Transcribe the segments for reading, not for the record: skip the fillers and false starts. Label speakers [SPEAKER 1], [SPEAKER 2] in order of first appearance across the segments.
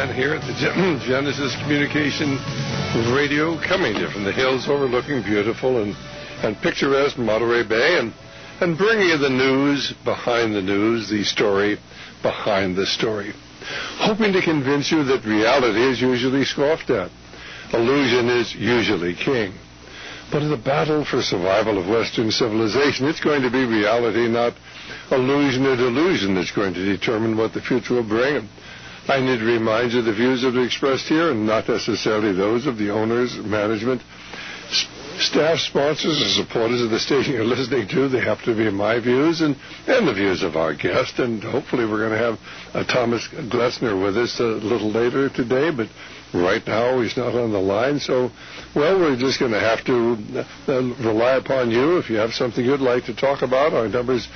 [SPEAKER 1] Dan here at the Genesis Communication Radio, coming to you from the hills overlooking beautiful and picturesque Monterey Bay, and bringing you the news behind the news, the story behind the story. Hoping to convince you that reality is usually scoffed at. Illusion is usually king. But in the battle for survival of Western civilization, it's going to be reality, not illusion or delusion, that's going to determine what the future will bring. I need to remind you the views that are expressed here, and not necessarily those of the owners, management, staff, sponsors, and supporters of the station you're listening to. They have to be my views and the views of our guest. And hopefully we're going to have Thomas Glessner with us a little later today, but right now he's not on the line. So, well, we're just going to have to rely upon you. If you have something you'd like to talk about, our number is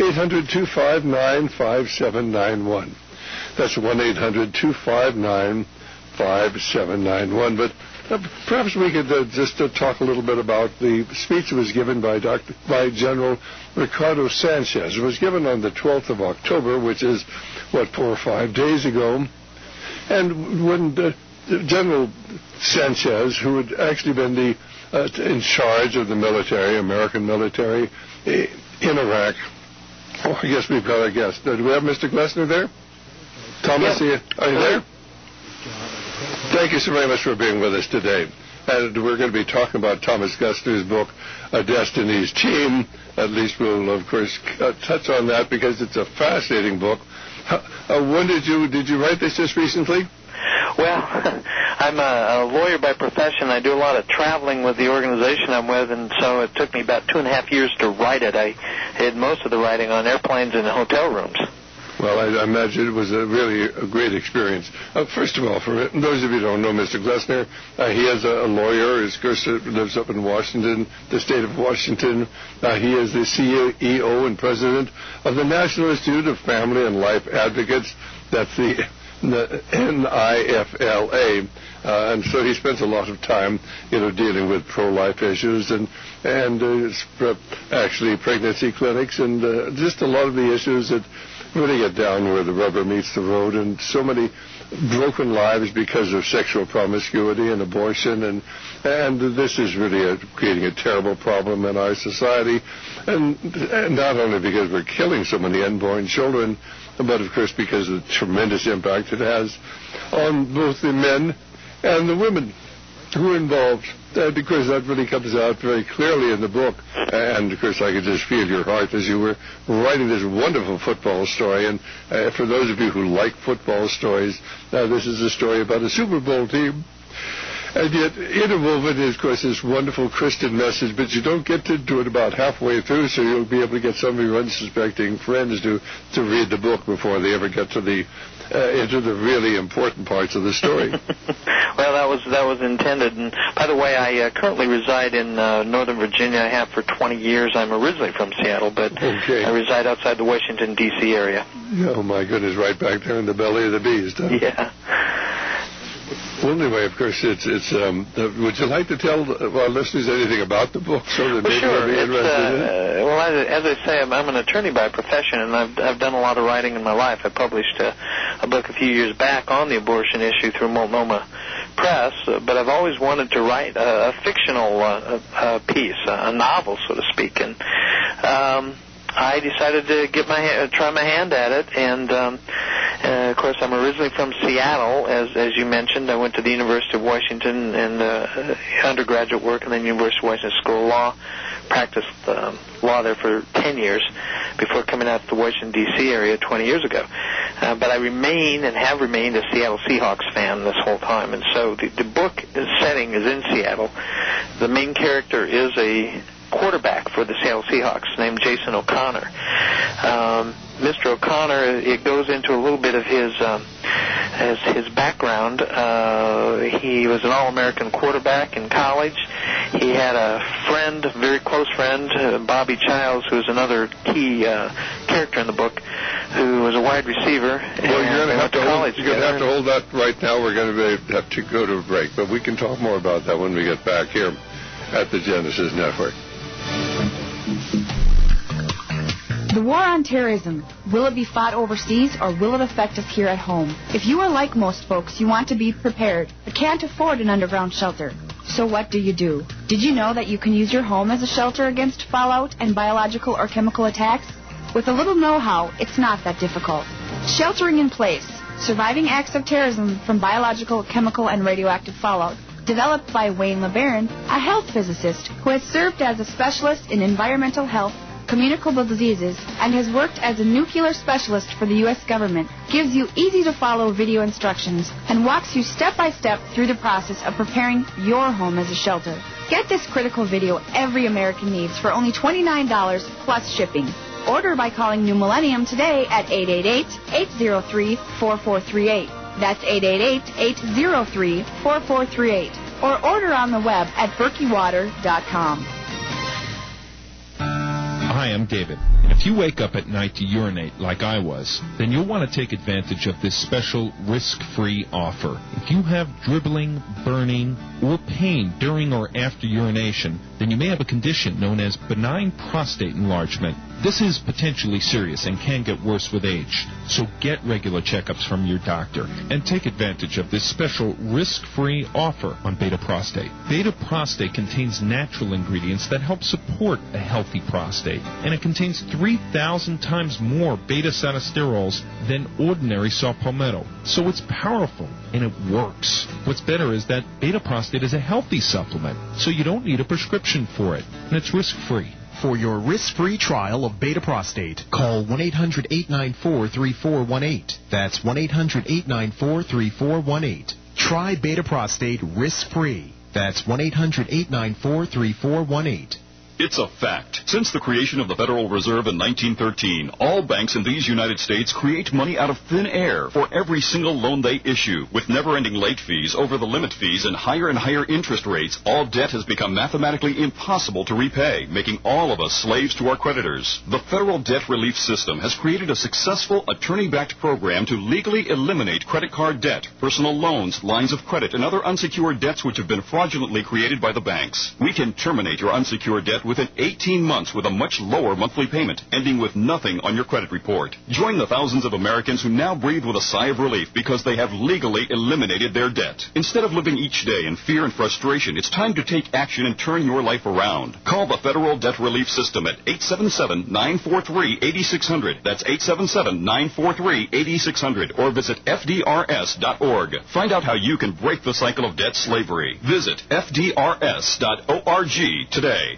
[SPEAKER 1] 800-259-5791. That's 1-800-259-5791. But perhaps we could just talk a little bit about the speech that was given by General Ricardo Sanchez. It was given on the 12th of October, which is, 4 or 5 days ago. And when General Sanchez, who had actually been in charge of the military, American military, in Iraq, I guess we've got our guest. Do we have Mr. Glessner there? Thomas,
[SPEAKER 2] yes.
[SPEAKER 1] Are you there? Thank you so very much for being with us today. And we're going to be talking about Thomas Glessner's book, A Destiny's Team. At least we'll, of course, touch on that because it's a fascinating book. When did you write this just recently?
[SPEAKER 2] Well, I'm a lawyer by profession. I do a lot of traveling with the organization I'm with, and so it took me about 2.5 years to write it. I did most of the writing on airplanes and hotel rooms.
[SPEAKER 1] Well, I imagine it was really a great experience. First of all, for those of you who don't know Mr. Glessner, he is a lawyer. He, of course, lives up in Washington, the state of Washington. He is the CEO and president of the National Institute of Family and Life Advocates. That's the NIFLA. And so he spends a lot of time, dealing with pro-life issues and actually pregnancy clinics and just a lot of the issues that really get down where the rubber meets the road, and so many broken lives because of sexual promiscuity and abortion, and this is really creating a terrible problem in our society, and not only because we're killing so many unborn children, but of course because of the tremendous impact it has on both the men and the women who are involved. Because that really comes out very clearly in the book. And, of course, I could just feel your heart as you were writing this wonderful football story. And for those of you who like football stories, this is a story about a Super Bowl team. And yet, interwoven is, of course, this wonderful Christian message, but you don't get to do it about halfway through, so you'll be able to get some of your unsuspecting friends to read the book before they ever get to into the really important parts of the story.
[SPEAKER 2] Well, that was intended. And by the way, I currently reside in Northern Virginia. I have for 20 years. I'm originally from Seattle, but I reside outside the Washington, D.C. area.
[SPEAKER 1] Oh, my goodness, right back there in the belly of the beast. Huh?
[SPEAKER 2] Yeah.
[SPEAKER 1] Well, anyway, of course, it's would you like to tell our listeners anything about the book so that maybe they'll be interested in it?
[SPEAKER 2] Well, as I say, I'm an attorney by profession, and I've done a lot of writing in my life. I published a book a few years back on the abortion issue through Multnomah Press, but I've always wanted to write a fictional piece, a novel, so to speak, and I decided to try my hand at it, and of course, I'm originally from Seattle, as you mentioned. I went to the University of Washington and undergraduate work, and then University of Washington School of Law. Practiced law there for 10 years before coming out to the Washington, D.C. area 20 years ago. But I remain and have remained a Seattle Seahawks fan this whole time, and so the book setting is in Seattle. The main character is a quarterback for the Seattle Seahawks named Jason O'Connor. Mr. O'Connor, it goes into a little bit of his background. He was an All-American quarterback in college. He had a friend, a very close friend, Bobby Childs, who was another key character in the book, who was a wide receiver.
[SPEAKER 1] Well, you're going to have to hold that right now. We're going to have to go to a break, but we can talk more about that when we get back here at the Genesis Network.
[SPEAKER 3] The war on terrorism, will it be fought overseas or will it affect us here at home? If you are like most folks, you want to be prepared, but can't afford an underground shelter. So what do? Did you know that you can use your home as a shelter against fallout and biological or chemical attacks? With a little know-how, it's not that difficult. Sheltering in place, surviving acts of terrorism from biological, chemical, and radioactive fallout. Developed by Wayne LeBaron, a health physicist who has served as a specialist in environmental health, communicable diseases, and has worked as a nuclear specialist for the U.S. government, gives you easy-to-follow video instructions and walks you step-by-step through the process of preparing your home as a shelter. Get this critical video every American needs for only $29 plus shipping. Order by calling New Millennium today at 888-803-4438. That's 888-803-4438. Or order on the web at berkeywater.com.
[SPEAKER 4] Hi, I'm David. And if you wake up at night to urinate like I was, then you'll want to take advantage of this special risk-free offer. If you have dribbling, burning, or pain during or after urination, then you may have a condition known as benign prostate enlargement. This is potentially serious and can get worse with age. So get regular checkups from your doctor and take advantage of this special risk-free offer on Beta Prostate. Beta Prostate contains natural ingredients that help support a healthy prostate, and it contains 3,000 times more beta-sinosterols than ordinary saw palmetto. So it's powerful, and it works. What's better is that Beta Prostate is a healthy supplement, so you don't need a prescription for it, and it's risk-free.
[SPEAKER 5] For your risk-free trial of Beta Prostate, call 1-800-894-3418. That's 1-800-894-3418. Try Beta Prostate risk-free. That's 1-800-894-3418.
[SPEAKER 6] It's a fact. Since the creation of the Federal Reserve in 1913, all banks in these United States create money out of thin air for every single loan they issue. With never-ending late fees, over-the-limit fees, and higher interest rates, all debt has become mathematically impossible to repay, making all of us slaves to our creditors. The Federal Debt Relief System has created a successful attorney-backed program to legally eliminate credit card debt, personal loans, lines of credit, and other unsecured debts which have been fraudulently created by the banks. We can terminate your unsecured debt within 18 months with a much lower monthly payment, ending with nothing on your credit report. Join the thousands of Americans who now breathe with a sigh of relief because they have legally eliminated their debt. Instead of living each day in fear and frustration, it's time to take action and turn your life around. Call the Federal Debt Relief System at 877-943-8600. That's 877-943-8600. Or visit FDRS.org. Find out how you can break the cycle of debt slavery. Visit FDRS.org today.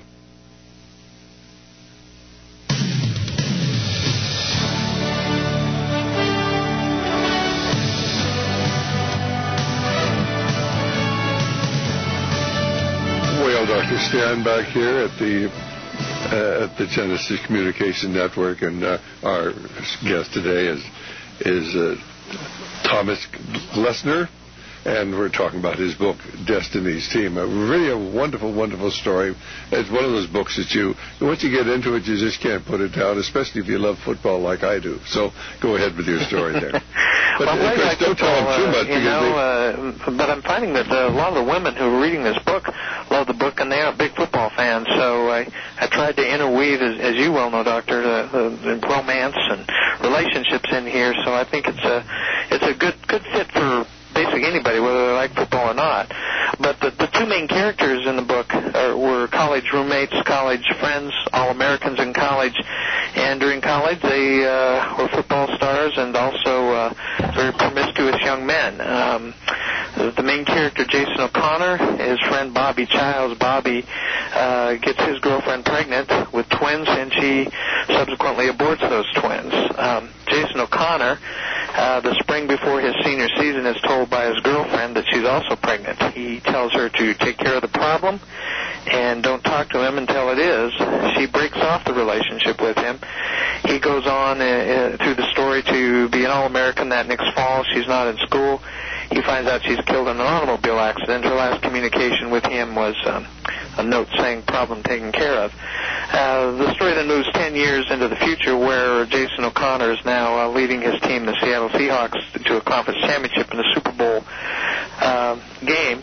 [SPEAKER 1] Dr. Stan back here at the Genesis Communication Network, and our guest today is Thomas Glessner, and we're talking about his book, Destiny's Team. Really a wonderful, wonderful story. It's one of those books that once you get into it, you just can't put it down, especially if you love football like I do. So go ahead with your story there. But
[SPEAKER 2] well, Chris,
[SPEAKER 1] don't tell them too much.
[SPEAKER 2] But I'm finding that a lot of the women who are reading this book love the book, and they are big football fans. So I tried to interweave, as you well know, Doctor, the romance and relationships in here. So I think it's a good fit for basically anybody, whether they like football or not. But the two main characters in the book were college roommates, college friends, all Americans in college. And during college, they were football stars and also very promiscuous young men. The main character, Jason O'Connor, his friend Bobby Childs. Bobby gets his girlfriend pregnant with twins, and she subsequently aborts those twins. Jason O'Connor, the spring before his senior season, is told by his girlfriend that she's also pregnant. He tells her to take care of the problem and don't talk to him until it is. She breaks off the relationship with him. He goes on through the story to be an All-American that next fall. She's not in school. He finds out she's killed in an automobile accident. Her last communication with him was a note saying problem taken care of. The story then moves 10 years into the future, where Jason O'Connor is now leading his team, the Seattle Seahawks, to a conference championship in the Super Bowl game.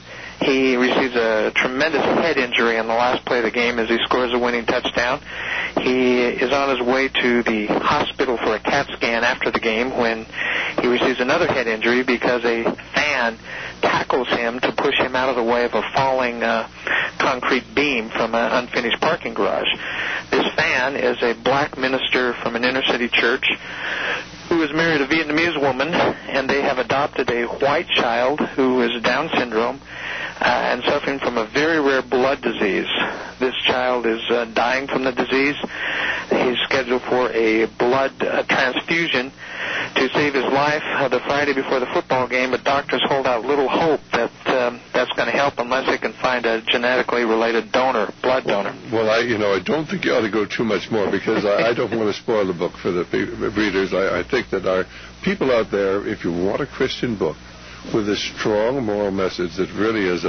[SPEAKER 2] He receives a tremendous head injury on the last play of the game as he scores a winning touchdown. He is on his way to the hospital for a CAT scan after the game when he receives another head injury because a fan tackles him to push him out of the way of a falling concrete beam from an unfinished parking garage. This fan is a black minister from an inner-city church who is married a Vietnamese woman, and they have adopted a white child who is Down syndrome and suffering from a very rare blood disease. This child is dying from the disease. He's scheduled for a blood transfusion to save his life the Friday before the football game, but doctors hold out little hope that that's going to help unless they can find a genetically related donor, blood donor.
[SPEAKER 1] Well, I don't think you ought to go too much more because I don't want to spoil the book for the readers. I think that our people out there, if you want a Christian book with a strong moral message that really is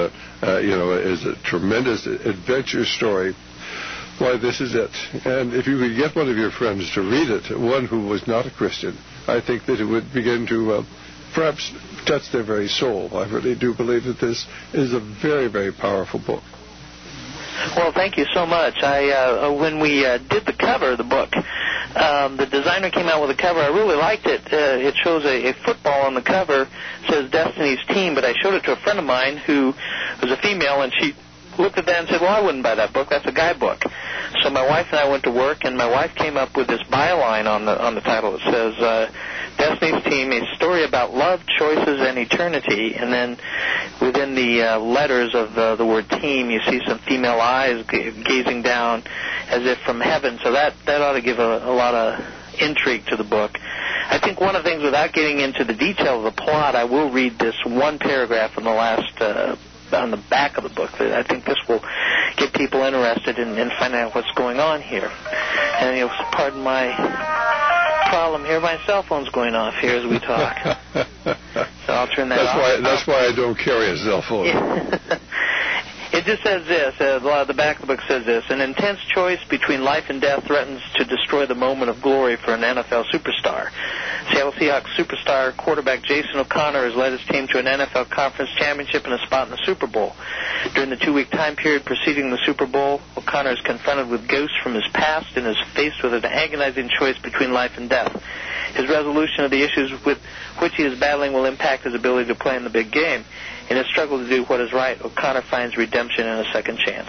[SPEAKER 1] a tremendous adventure story, why, this is it. And if you could get one of your friends to read it, one who was not a Christian, I think that it would begin to perhaps touch their very soul. I really do believe that this is a very, very powerful book.
[SPEAKER 2] Well, thank you so much. When we did the cover of the book, the designer came out with a cover. I really liked it. It shows a football on the cover. It says Destiny's Team, but I showed it to a friend of mine who was a female, and she looked at that and said, well, I wouldn't buy that book. That's a guy book. So my wife and I went to work, and my wife came up with this byline on the title. It says, Destiny's Team, a story about love, choices, and eternity. And then within the letters of the word team, you see some female eyes gazing down as if from heaven. So that ought to give a lot of intrigue to the book. I think one of the things, without getting into the detail of the plot, I will read this one paragraph in the last on the back of the book. I think this will get people interested in finding out what's going on here. And pardon my problem here. My cell phone's going off here as we talk. So I'll turn that off.
[SPEAKER 1] That's why I don't carry a cell phone.
[SPEAKER 2] It just says this, the back of the book says this, an intense choice between life and death threatens to destroy the moment of glory for an NFL superstar. Seattle Seahawks superstar quarterback Jason O'Connor has led his team to an NFL conference championship and a spot in the Super Bowl. During the 2-week time period preceding the Super Bowl, O'Connor is confronted with ghosts from his past and is faced with an agonizing choice between life and death. His resolution of the issues with which he is battling will impact his ability to play in the big game. In his struggle to do what is right, O'Connor finds redemption and a second chance.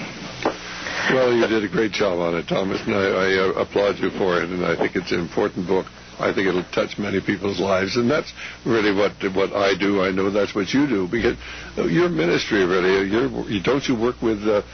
[SPEAKER 1] Well, you did a great job on it, Thomas, and I applaud you for it, and I think it's an important book. I think it'll touch many people's lives, and that's really what I do. I know that's what you do, because your ministry, really, don't you work with a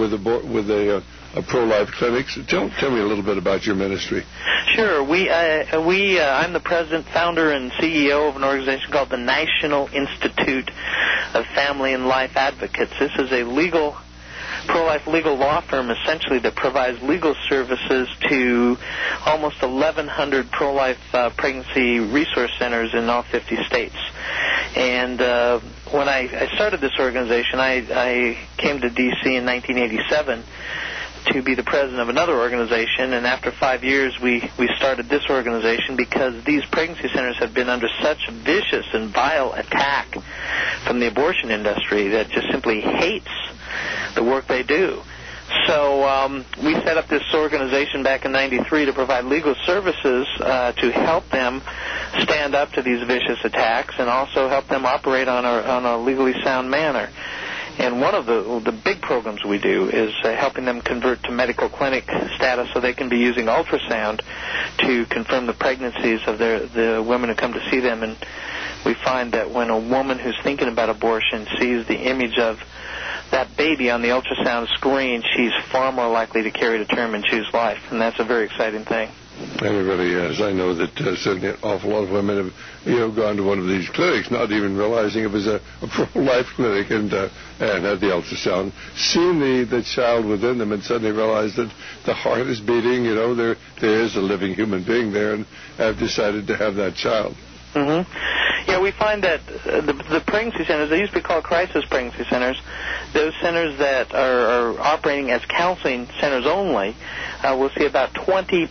[SPEAKER 1] pro-life clinics? Tell me a little bit about your ministry.
[SPEAKER 2] Sure. I'm the president, founder, and CEO of an organization called the National Institute of Family and Life Advocates. This is a pro-life legal law firm, essentially, that provides legal services to almost 1,100 pro-life pregnancy resource centers in all 50 states. And when I started this organization, I came to D.C. in 1987 to be the president of another organization, and after 5 years we started this organization because these pregnancy centers have been under such vicious and vile attack from the abortion industry that just simply hates the work they do. So we set up this organization back in '93 to provide legal services to help them stand up to these vicious attacks and also help them operate on a legally sound manner. And one of the big programs we do is helping them convert to medical clinic status so they can be using ultrasound to confirm the pregnancies of the women who come to see them. And we find that when a woman who's thinking about abortion sees the image of that baby on the ultrasound screen, she's far more likely to carry to term and choose life. And that's a very exciting thing.
[SPEAKER 1] Everybody is. I know that certainly an awful lot of women have gone to one of these clinics, not even realizing it was a pro-life clinic, and had the ultrasound, seen the child within them, and suddenly realized that the heart is beating. There is a living human being there, and have decided to have that child.
[SPEAKER 2] Mm-hmm. Yeah, we find that the pregnancy centers, they used to be called crisis pregnancy centers, those centers that are operating as counseling centers only, we'll see about 20%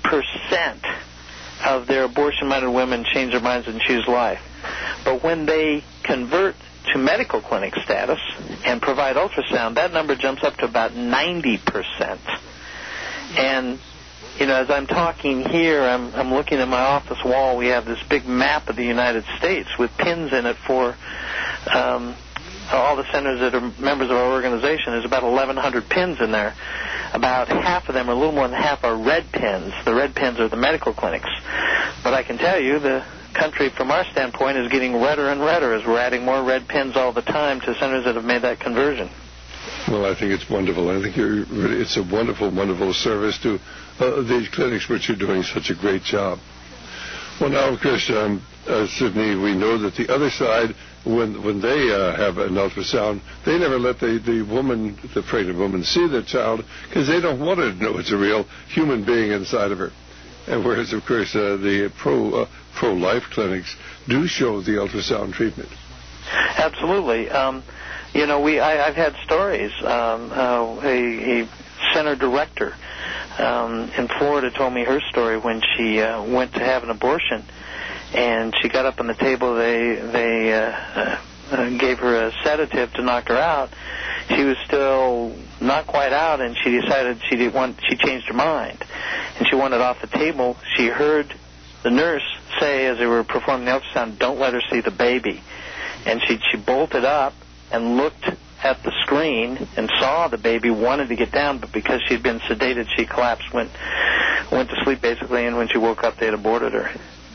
[SPEAKER 2] of their abortion-minded women change their minds and choose life. But when they convert to medical clinic status and provide ultrasound, that number jumps up to about 90%. And, as I'm talking here, I'm looking at my office wall. We have this big map of the United States with pins in it for all the centers that are members of our organization. There's about 1,100 pins in there. About half of them, or a little more than half, are red pins. The red pins are the medical clinics. But I can tell you the country, from our standpoint, is getting redder and redder as we're adding more red pins all the time to centers that have made that conversion.
[SPEAKER 1] Well, I think it's wonderful. I think it's a wonderful, wonderful service to these clinics, which are doing such a great job. Well, now, of course, Sydney, we know that the other side, when they have an ultrasound, they never let the woman, the pregnant woman, see the child because they don't want her to know it's a real human being inside of her. And whereas, of course, the pro-life clinics do show the ultrasound treatment.
[SPEAKER 2] Absolutely. I've had stories. A center director in Florida told me her story when she went to have an abortion, and she got up on the table. They gave her a sedative to knock her out. She was still not quite out, and she decided she changed her mind, and she wanted off the table. She heard the nurse say, as they were performing the ultrasound, "Don't let her see the baby." And she bolted up and looked at the screen and saw the baby, wanted to get down, but because she'd been sedated, she collapsed, went to sleep basically, and when she woke up, they had aborted her.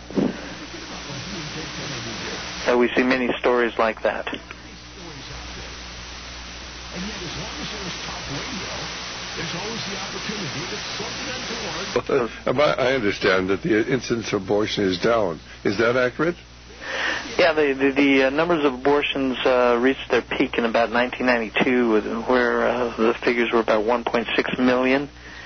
[SPEAKER 2] So we see many stories like that.
[SPEAKER 1] I understand that the incidence of abortion is down. Is that accurate?
[SPEAKER 2] Yeah, the numbers of abortions reached their peak in about 1992, where the figures were about 1.6 million.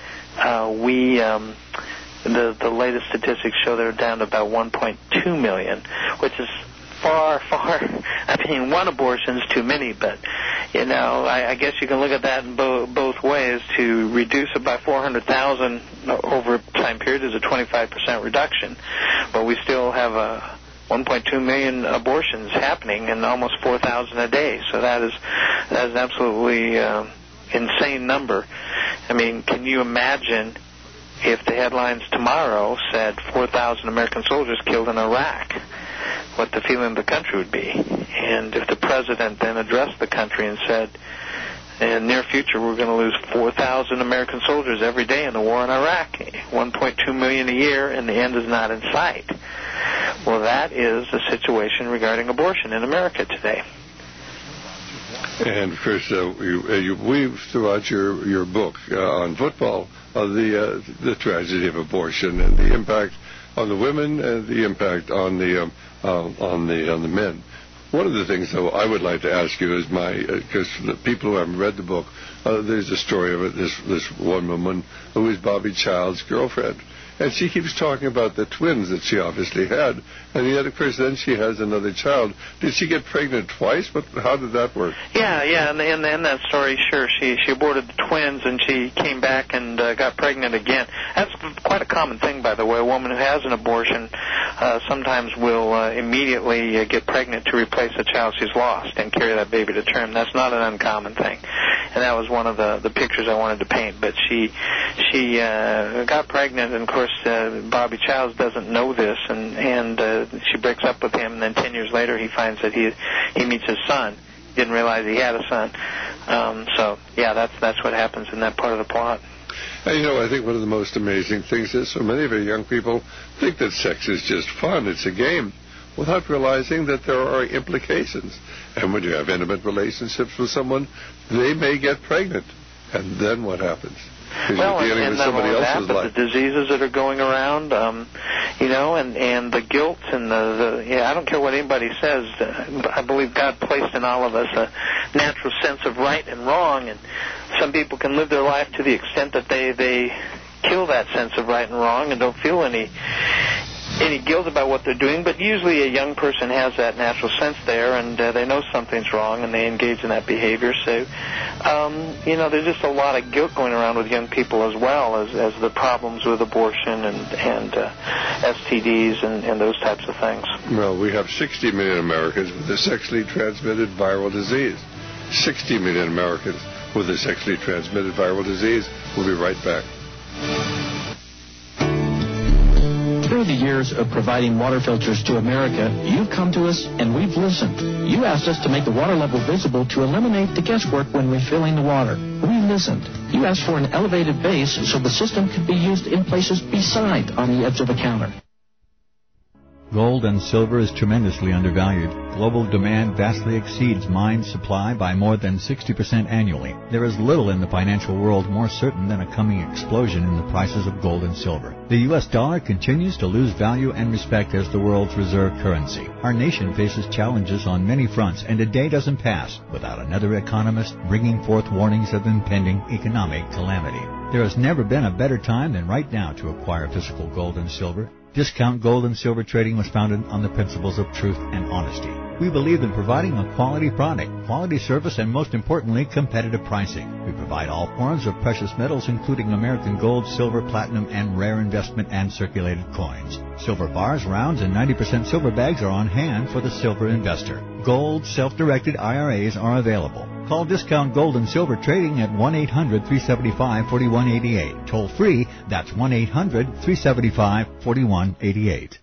[SPEAKER 2] The latest statistics show they're down to about 1.2 million, which is far. One abortion is too many, but I guess you can look at that in both ways. To reduce it by 400,000 over a time period is a 25% reduction, but we still have 1.2 million abortions happening and almost 4,000 a day. So that is an absolutely insane number. I mean, can you imagine if the headlines tomorrow said 4,000 American soldiers killed in Iraq, what the feeling of the country would be? And if the president then addressed the country and said, in the near future, we're going to lose 4,000 American soldiers every day in the war in Iraq, 1.2 million a year, and the end is not in sight. Well, that is the situation regarding abortion in America today.
[SPEAKER 1] And, Chris, you weave throughout your book on football the tragedy of abortion and the impact on the women and the impact on the men. One of the things, though, I would like to ask you is because the people who haven't read the book, there's a story of it, this one woman who is Bobby Child's girlfriend. And she keeps talking about the twins that she obviously had, and yet, of course, then she has another child. Did she get pregnant twice? How did that work?
[SPEAKER 2] Yeah, and in that story, sure, she aborted the twins, and she came back and got pregnant again. That's quite a common thing, by the way. A woman who has an abortion sometimes will immediately get pregnant to replace a child she's lost and carry that baby to term. That's not an uncommon thing, and that was one of the pictures I wanted to paint. But she got pregnant, and of course, Bobby Childs doesn't know this, and she breaks up with him, and then 10 years later he finds that he meets his son. He didn't realize he had a son. That's what happens in that part of the plot.
[SPEAKER 1] And, I think one of the most amazing things is so many of our young people think that sex is just fun, it's a game, without realizing that there are implications. And when you have intimate relationships with someone, they may get pregnant. And then what happens?
[SPEAKER 2] Well, and not only that, but the diseases that are going around, and the guilt and I don't care what anybody says. I believe God placed in all of us a natural sense of right and wrong, and some people can live their life to the extent that they kill that sense of right and wrong and don't feel any any guilt about what they're doing, but usually a young person has that natural sense there, and they know something's wrong, and they engage in that behavior. So, there's just a lot of guilt going around with young people as well as the problems with abortion and STDs and those types of things.
[SPEAKER 1] Well, we have 60 million Americans with a sexually transmitted viral disease. 60 million Americans with a sexually transmitted viral disease. We'll be right back.
[SPEAKER 7] Through the years of providing water filters to America, you've come to us and we've listened. You asked us to make the water level visible to eliminate the guesswork when refilling the water. We listened. You asked for an elevated base so the system could be used in places beside on the edge of the counter.
[SPEAKER 8] Gold and silver is tremendously undervalued. Global demand vastly exceeds mine supply by more than 60% annually. There is little in the financial world more certain than a coming explosion in the prices of gold and silver. The U.S. dollar continues to lose value and respect as the world's reserve currency. Our nation faces challenges on many fronts, and a day doesn't pass without another economist bringing forth warnings of impending economic calamity. There has never been a better time than right now to acquire physical gold and silver. Discount Gold and Silver Trading was founded on the principles of truth and honesty. We believe in providing a quality product, quality service, and most importantly, competitive pricing. We provide all forms of precious metals, including American gold, silver, platinum, and rare investment and circulated coins. Silver bars, rounds, and 90% silver bags are on hand for the silver investor. Gold self-directed IRAs are available. Call Discount Gold and Silver Trading at 1-800-375-4188. Toll free, that's 1-800-375-4188.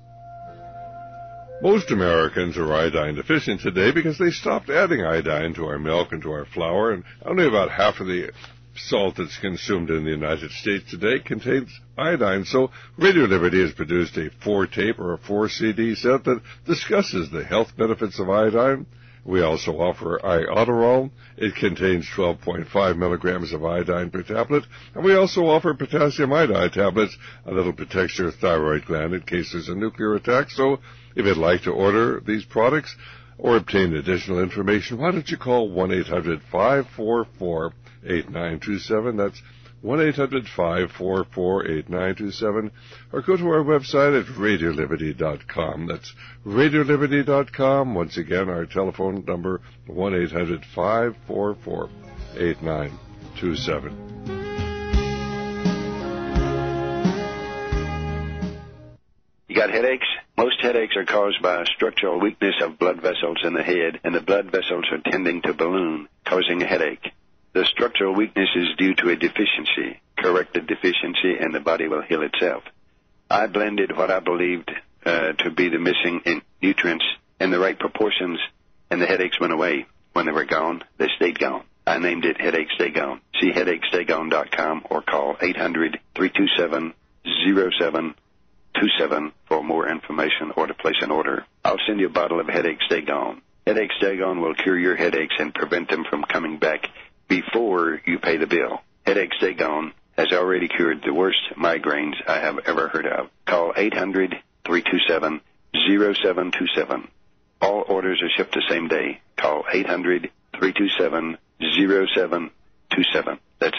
[SPEAKER 1] Most Americans are iodine deficient today because they stopped adding iodine to our milk and to our flour, and only about half of the salt that's consumed in the United States today contains iodine. So Radio Liberty has produced a 4-tape or a 4-CD set that discusses the health benefits of iodine. We also offer Iodoral. It contains 12.5 milligrams of iodine per tablet. And we also offer potassium iodide tablets, and that'll protect your thyroid gland in case there's a nuclear attack. So if you'd like to order these products or obtain additional information, why don't you call 1-800-544-8927. That's 1-800-544-8927, or go to our website at radioliberty.com. That's radioliberty.com. Once again, our telephone number, 1-800-544-8927.
[SPEAKER 9] You got headaches? Most headaches are caused by a structural weakness of blood vessels in the head, and the blood vessels are tending to balloon, causing a headache. The structural weakness is due to a deficiency. Correct the deficiency, and the body will heal itself. I blended what I believed to be the missing nutrients in the right proportions, and the headaches went away. When they were gone, they stayed gone. I named it Headache Stay Gone. See HeadacheStayGone.com or call 800-327-0727 for more information or to place an order. I'll send you a bottle of Headache Stay Gone. Headache Stay Gone will cure your headaches and prevent them from coming back before you pay the bill. Headache Stay Gone has already cured the worst migraines I have ever heard of. Call 800-327-0727. All orders are shipped the same day. Call 800-327-0727. That's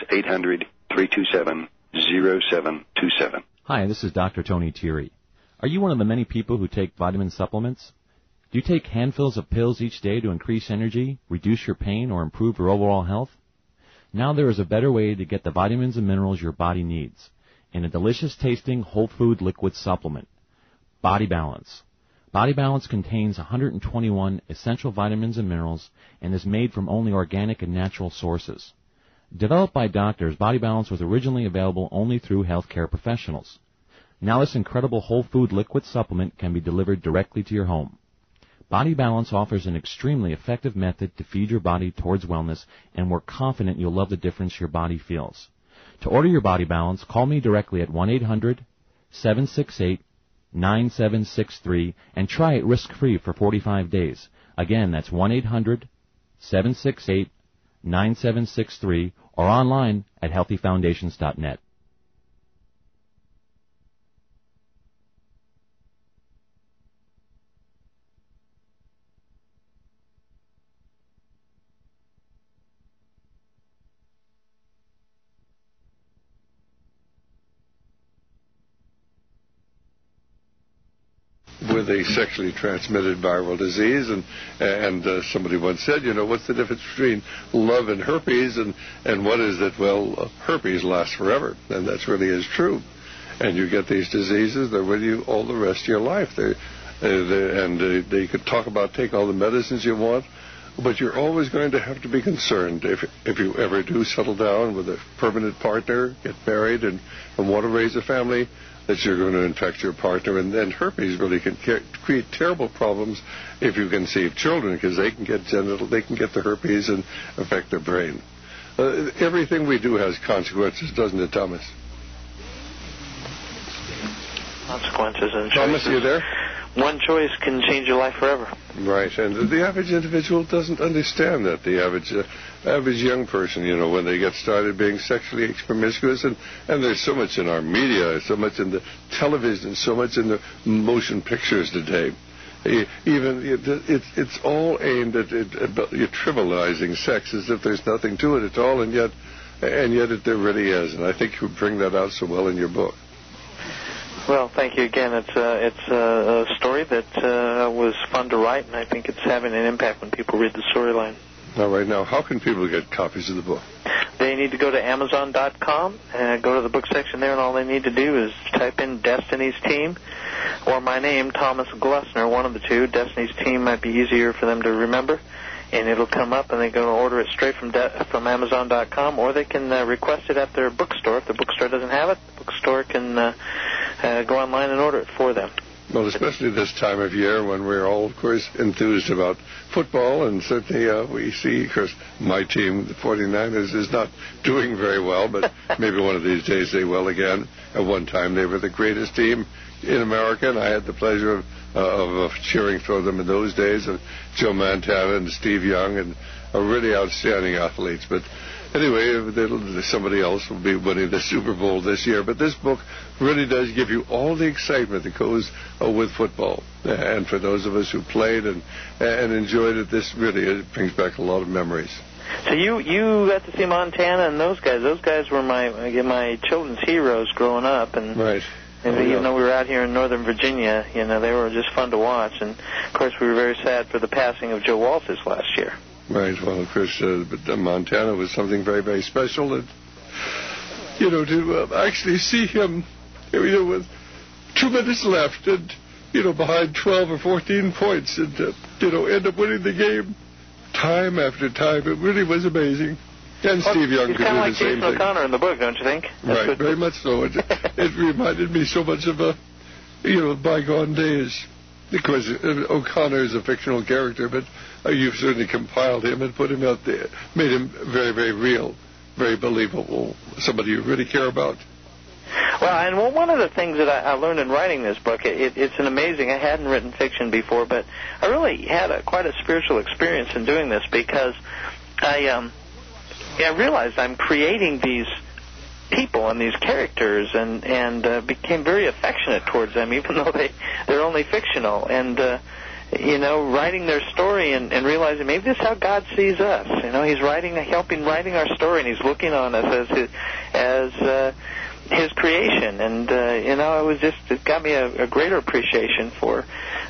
[SPEAKER 9] 800-327-0727.
[SPEAKER 10] Hi, this is Dr. Tony Thierry. Are you one of the many people who take vitamin supplements? Do you take handfuls of pills each day to increase energy, reduce your pain, or improve your overall health? Now there is a better way to get the vitamins and minerals your body needs in a delicious-tasting whole food liquid supplement, Body Balance. Body Balance contains 121 essential vitamins and minerals and is made from only organic and natural sources. Developed by doctors, Body Balance was originally available only through healthcare professionals. Now this incredible whole food liquid supplement can be delivered directly to your home. Body Balance offers an extremely effective method to feed your body towards wellness, and we're confident you'll love the difference your body feels. To order your Body Balance, call me directly at 1-800-768-9763 and try it risk-free for 45 days. Again, that's 1-800-768-9763 or online at healthyfoundations.net.
[SPEAKER 1] with a sexually transmitted viral disease. And somebody once said, what's the difference between love and herpes? And what is that? Well, herpes lasts forever, and that really is true. And you get these diseases, they're with you all the rest of your life. They could talk about take all the medicines you want, but you're always going to have to be concerned if you ever do settle down with a permanent partner, get married, and want to raise a family, that you're going to infect your partner. And then herpes really can create terrible problems if you conceive children, because they can get the herpes and affect their brain. Everything we do has consequences, doesn't it, Thomas?
[SPEAKER 2] Consequences and choices.
[SPEAKER 1] Thomas, you there?
[SPEAKER 2] One choice can change your life forever.
[SPEAKER 1] Right, and the average individual doesn't understand that. The average young person, when they get started being sexually promiscuous, and there's so much in our media, so much in the television, so much in the motion pictures today. It's all aimed at trivializing sex as if there's nothing to it at all, and yet there really is. And I think you bring that out so well in your book.
[SPEAKER 2] Well, thank you again. It's a story that was fun to write, and I think it's having an impact when people read the storyline.
[SPEAKER 1] All right. Now, how can people get copies of the book?
[SPEAKER 2] They need to go to Amazon.com and go to the book section there, and all they need to do is type in Destiny's Team or my name, Thomas Glessner, one of the two. Destiny's Team might be easier for them to remember, and it'll come up, and they can order it straight from Amazon.com, or they can request it at their bookstore. If the bookstore doesn't have it, the bookstore can go online and order it for them.
[SPEAKER 1] Well, especially this time of year when we're all, of course, enthused about football, and certainly we see, of course, my team, the 49ers, is not doing very well, but maybe one of these days they will again. At one time they were the greatest team in America, and I had the pleasure of cheering for them in those days, and Joe Montana and Steve Young, and really outstanding athletes. But anyway, somebody else will be winning the Super Bowl this year. But this book really does give you all the excitement that goes with football. And for those of us who played and enjoyed it, this really brings back a lot of memories.
[SPEAKER 2] So you got to see Montana and those guys. Those guys were my children's heroes growing up. And
[SPEAKER 1] right.
[SPEAKER 2] And even though we were out here in Northern Virginia, they were just fun to watch. And, of course, we were very sad for the passing of Joe Walters last year.
[SPEAKER 1] Right. Well, of course, but Montana was something very, very special. And, to actually see him, with 2 minutes left and, behind 12 or 14 points and, end up winning the game time after time, it really was amazing. And Steve Young could do the same thing. He's kind of like Jason
[SPEAKER 2] O'Connor in the book, don't you think?
[SPEAKER 1] That's right, very much so. It reminded me so much of, bygone days. Because O'Connor is a fictional character, but you've certainly compiled him and put him out there, made him very, very real, very believable, somebody you really care about.
[SPEAKER 2] Well, and one of the things that I learned in writing this book, it's an amazing, I hadn't written fiction before, but I really had quite a spiritual experience in doing this, because I realized I'm creating these people and these characters and became very affectionate towards them, even though they're only fictional. And, writing their story and realizing maybe this is how God sees us. He's helping writing our story, and he's looking on us as his creation. And, it got me a greater appreciation for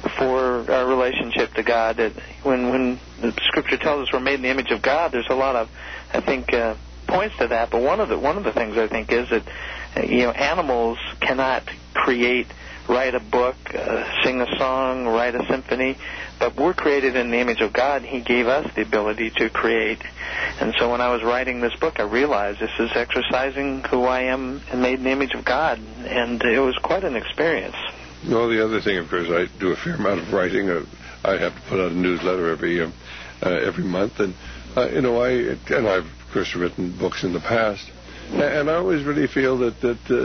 [SPEAKER 2] our relationship to God. That when the Scripture tells us we're made in the image of God, there's a lot of, I think, points to that. But one of the things I think is that animals cannot write a book, sing a song, write a symphony, but we're created in the image of God. He gave us the ability to create. And so when I was writing this book, I realized this is exercising who I am and made in the image of God, and it was quite an experience.
[SPEAKER 1] Well, the other thing, of course, I do a fair amount of writing. I have to put out a newsletter every month, and I've of course written books in the past. And I always really feel that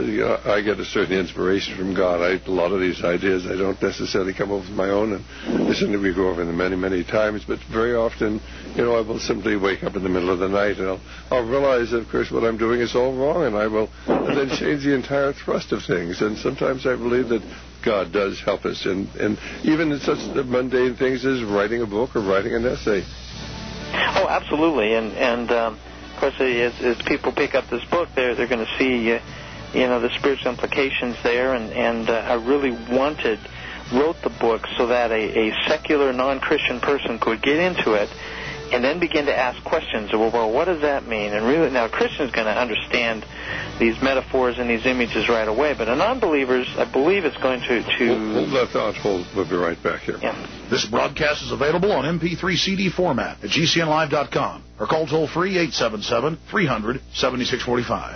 [SPEAKER 1] I get a certain inspiration from God. A lot of these ideas I don't necessarily come up with my own, and certainly we go over them many, many times. But very often, I will simply wake up in the middle of the night and I'll realize that, of course, what I'm doing is all wrong, and I will then change the entire thrust of things. And sometimes I believe that God does help us, and even in such mundane things as writing a book or writing an essay.
[SPEAKER 2] Oh, absolutely, and of course, as people pick up this book, they're going to see, the spiritual implications there, and I really wanted wrote the book so that a secular, non-Christian person could get into it and then begin to ask questions. Well, what does that mean? And really, now a Christian's going to understand these metaphors and these images right away, but a non-believer's, I believe it's going to...
[SPEAKER 1] Hold that thought. We'll be right back here.
[SPEAKER 2] Yeah.
[SPEAKER 11] This broadcast is available on MP3 CD format at GCNlive.com or call toll-free 877-300-7645.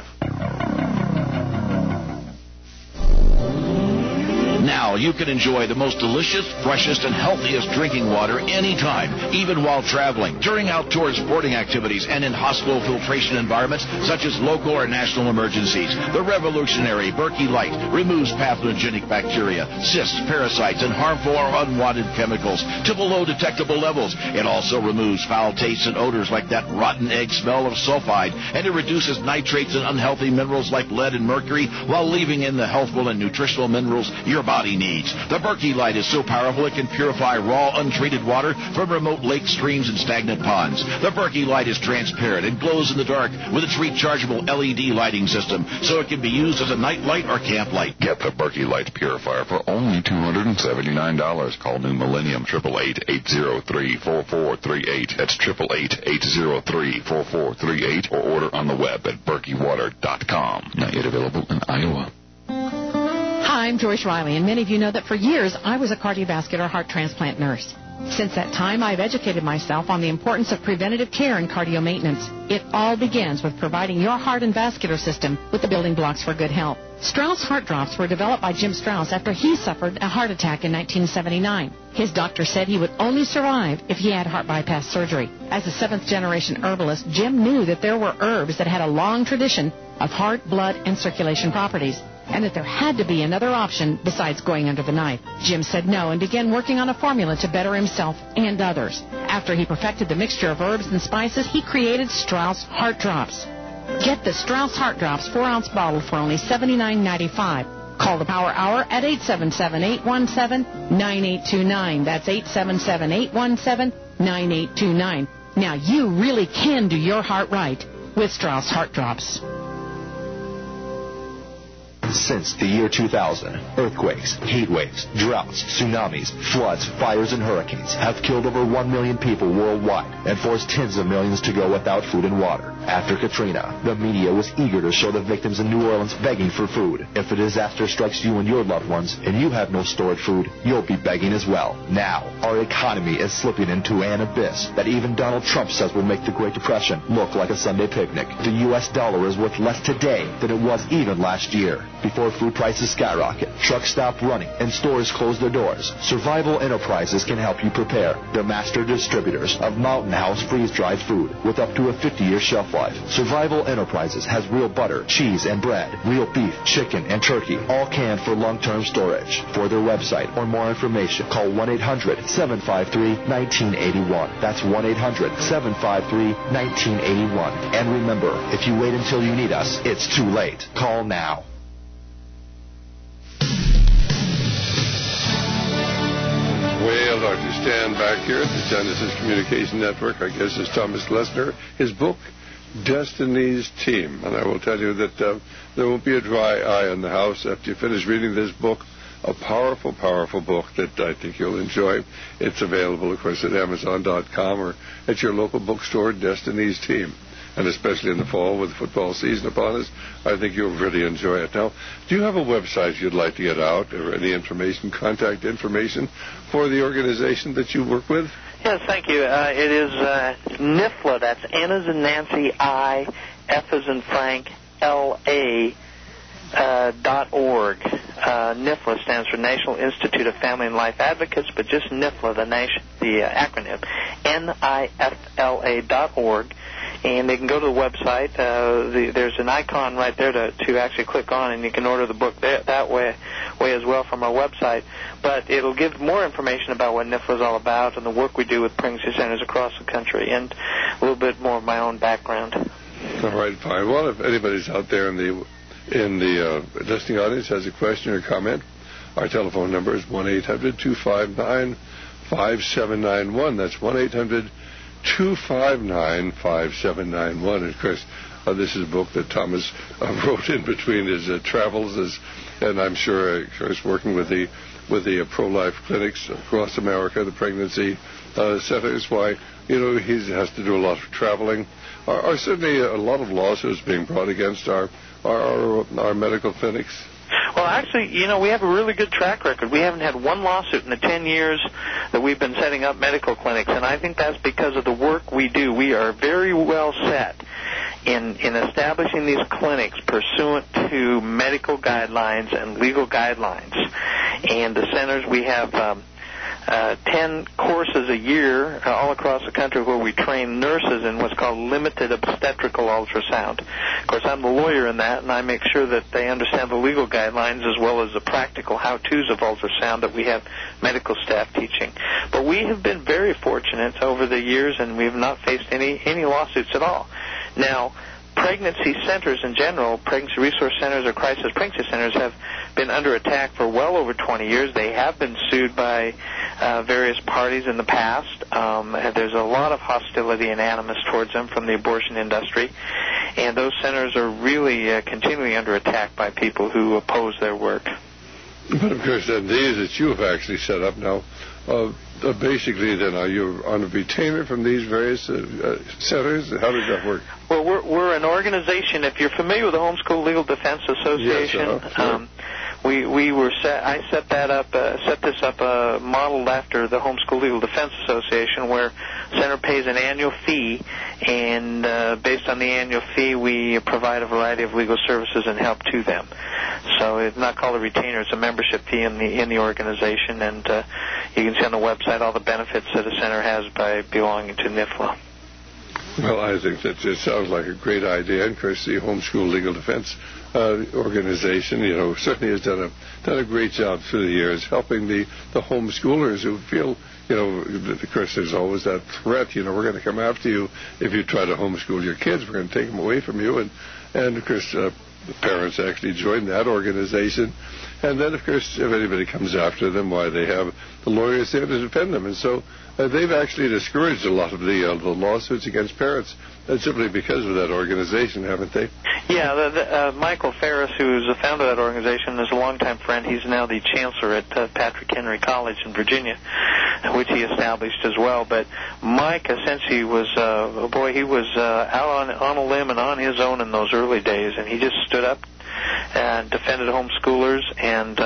[SPEAKER 11] Now you can enjoy the most delicious, freshest, and healthiest drinking water anytime, even while traveling, during outdoor sporting activities, and in hospital filtration environments such as local or national emergencies. The revolutionary Berkey Light removes pathogenic bacteria, cysts, parasites, and harmful or unwanted chemicals to below detectable levels. It also removes foul tastes and odors like that rotten egg smell of sulfide, and it reduces nitrates and unhealthy minerals like lead and mercury while leaving in the healthful and nutritional minerals your body needs. The Berkey Light is so powerful it can purify raw, untreated water from remote lakes, streams, and stagnant ponds. The Berkey Light is transparent and glows in the dark with its rechargeable LED lighting system, so it can be used as a night light or camp light.
[SPEAKER 12] Get the Berkey Light Purifier for only $279. Call New Millennium 888-803-4438. That's 888-803-4438, or order on the web at berkeywater.com. Not yet available in Iowa.
[SPEAKER 13] Hi, I'm Joyce Riley, and many of you know that for years I was a cardiovascular heart transplant nurse. Since that time, I've educated myself on the importance of preventative care and cardio maintenance. It all begins with providing your heart and vascular system with the building blocks for good health. Strauss Heart Drops were developed by Jim Strauss after he suffered a heart attack in 1979. His doctor said he would only survive if he had heart bypass surgery. As a seventh-generation herbalist, Jim knew that there were herbs that had a long tradition of heart, blood, and circulation properties, and that there had to be another option besides going under the knife. Jim said no and began working on a formula to better himself and others. After he perfected the mixture of herbs and spices, he created Strauss Heart Drops. Get the Strauss Heart Drops 4-ounce bottle for only $79.95. Call the Power Hour at 877-817-9829. That's 877-817-9829. Now you really can do your heart right with Strauss Heart Drops.
[SPEAKER 14] Since the year 2000, earthquakes, heat waves, droughts, tsunamis, floods, fires, and hurricanes have killed over 1 million people worldwide and forced tens of millions to go without food and water. After Katrina, the media was eager to show the victims in New Orleans begging for food. If a disaster strikes you and your loved ones and you have no stored food, you'll be begging as well. Now, our economy is slipping into an abyss that even Donald Trump says will make the Great Depression look like a Sunday picnic. The U.S. dollar is worth less today than it was even last year. Before food prices skyrocket, trucks stop running, and stores close their doors, Survival Enterprises can help you prepare. They're master distributors of Mountain House freeze-dried food with up to a 50-year shelf life. Survival Enterprises has real butter, cheese, and bread, real beef, chicken, and turkey, all canned for long-term storage. For their website or more information, call 1-800-753-1981. That's 1-800-753-1981. And remember, if you wait until you need us, it's too late. Call now.
[SPEAKER 1] Well, Dr. Stan back here at the Genesis Communication Network. Our guest is Thomas Lesner. His book, Destiny's Team. And I will tell you that there won't be a dry eye in the house after you finish reading this book. A powerful, powerful book that I think you'll enjoy. It's available, of course, at Amazon.com or at your local bookstore, Destiny's Team. And especially in the fall with football season upon us, I think you'll really enjoy it. Now, do you have a website you'd like to get out or any information, contact information for the organization that you work with?
[SPEAKER 2] Yes, thank you. It is NIFLA. That's N as in Nancy, I, F as in Frank, L-A, .org. NIFLA stands for National Institute of Family and Life Advocates, but just NIFLA, the acronym, NIFLA.org. And they can go to the website. There's an icon right there to actually click on, and you can order the book that way as well from our website. But it'll give more information about what NIFLA is all about and the work we do with pregnancy centers across the country, and a little bit more of my own background.
[SPEAKER 1] All right, fine. Well, if anybody's out there in the listening audience has a question or comment, our telephone number is 1-800-259-5791. That's 1-800-259-5791. And of course, this is a book that Thomas wrote in between his travels, and I'm sure, of course, working with the with the pro-life clinics across America, the pregnancy centers, why, he has to do a lot of traveling. Are certainly a lot of lawsuits being brought against our medical clinics?
[SPEAKER 2] Well, actually, we have a really good track record. We haven't had one lawsuit in the 10 years that we've been setting up medical clinics, and I think that's because of the work we do. We are very well set in establishing these clinics pursuant to medical guidelines and legal guidelines. And the centers, we have 10 courses a year all across the country where we train nurses in what's called limited obstetrical ultrasound. Of course, I'm the lawyer in that, and I make sure that they understand the legal guidelines as well as the practical how-tos of ultrasound that we have medical staff teaching. But we have been very fortunate over the years, and we have not faced any lawsuits at all. Now, pregnancy centers in general, pregnancy resource centers or crisis pregnancy centers, have been under attack for well over 20 years. They have been sued by various parties in the past. There's a lot of hostility and animus towards them from the abortion industry, and those centers are really continually under attack by people who oppose their work.
[SPEAKER 1] But of course, then these that you have actually set up now, basically, then, are you on a retainer from these various centers? How does that work?
[SPEAKER 2] Well, we're an organization. If you're familiar with the Homeschool Legal Defense Association,
[SPEAKER 1] yes, sure.
[SPEAKER 2] I set this up modeled after the Homeschool Legal Defense Association, where the center pays an annual fee, and based on the annual fee, we provide a variety of legal services and help to them. So it's not called a retainer; it's a membership fee in the organization, and you can see on the website all the benefits that a center has by belonging to NIFLA.
[SPEAKER 1] Well, I think that it sounds like a great idea. And of course, the Homeschool Legal Defense organization, certainly has done a great job through the years helping the homeschoolers who feel, of course, there's always that threat. We're going to come after you if you try to homeschool your kids. We're going to take them away from you, and of course, the parents actually join that organization. And then, of course, if anybody comes after them, why, they have the lawyers there to defend them. And so they've actually discouraged a lot of the lawsuits against parents simply because of that organization, haven't they?
[SPEAKER 2] Yeah, Michael Ferris, who's the founder of that organization, is a longtime friend. He's now the chancellor at Patrick Henry College in Virginia, which he established as well. But Mike essentially was, he was out on a limb and on his own in those early days, and he just stood up and defended homeschoolers, and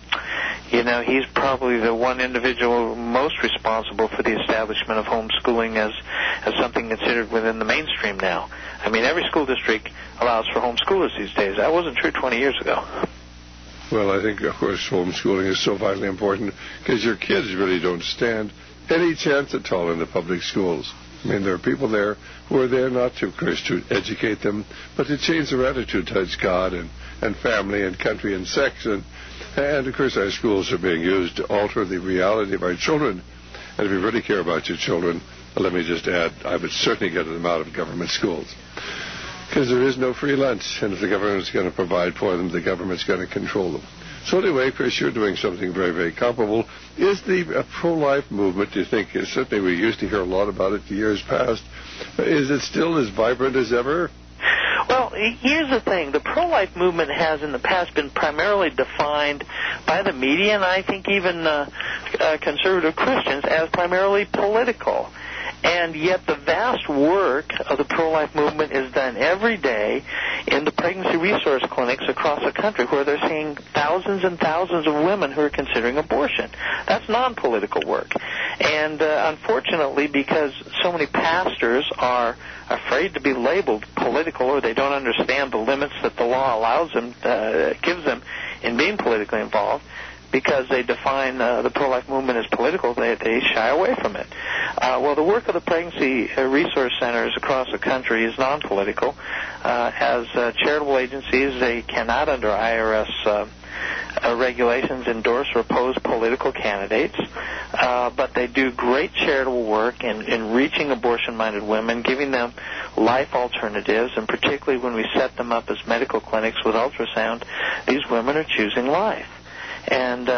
[SPEAKER 2] he's probably the one individual most responsible for the establishment of homeschooling as something considered within the mainstream now. I mean, every school district allows for homeschoolers these days. That wasn't true 20 years ago.
[SPEAKER 1] Well, I think, of course, homeschooling is so vitally important because your kids really don't stand any chance at all in the public schools. I mean, there are people there who are there not to, of course, to educate them, but to change their attitude towards God and family and country and sex. And, of course, our schools are being used to alter the reality of our children. And if you really care about your children, let me just add, I would certainly get them out of government schools. Because there is no free lunch, and if the government's going to provide for them, the government's going to control them. So anyway, Chris, you're doing something very, very comparable. Is the pro-life movement, do you think, certainly we used to hear a lot about it in years past, is it still as vibrant as ever?
[SPEAKER 2] Well, here's the thing. The pro-life movement has in the past been primarily defined by the media, and I think even conservative Christians, as primarily political. And yet the vast work of the pro-life movement is done every day in the pregnancy resource clinics across the country where they're seeing thousands and thousands of women who are considering abortion. That's non-political work. And unfortunately, because so many pastors are afraid to be labeled political or they don't understand the limits that the law allows them, gives them in being politically involved, because they define the pro-life movement as political, they shy away from it. Well, the work of the pregnancy resource centers across the country is non-political. As charitable agencies, they cannot, under IRS regulations, endorse or oppose political candidates, but they do great charitable work in reaching abortion-minded women, giving them life alternatives, and particularly when we set them up as medical clinics with ultrasound, these women are choosing life. And,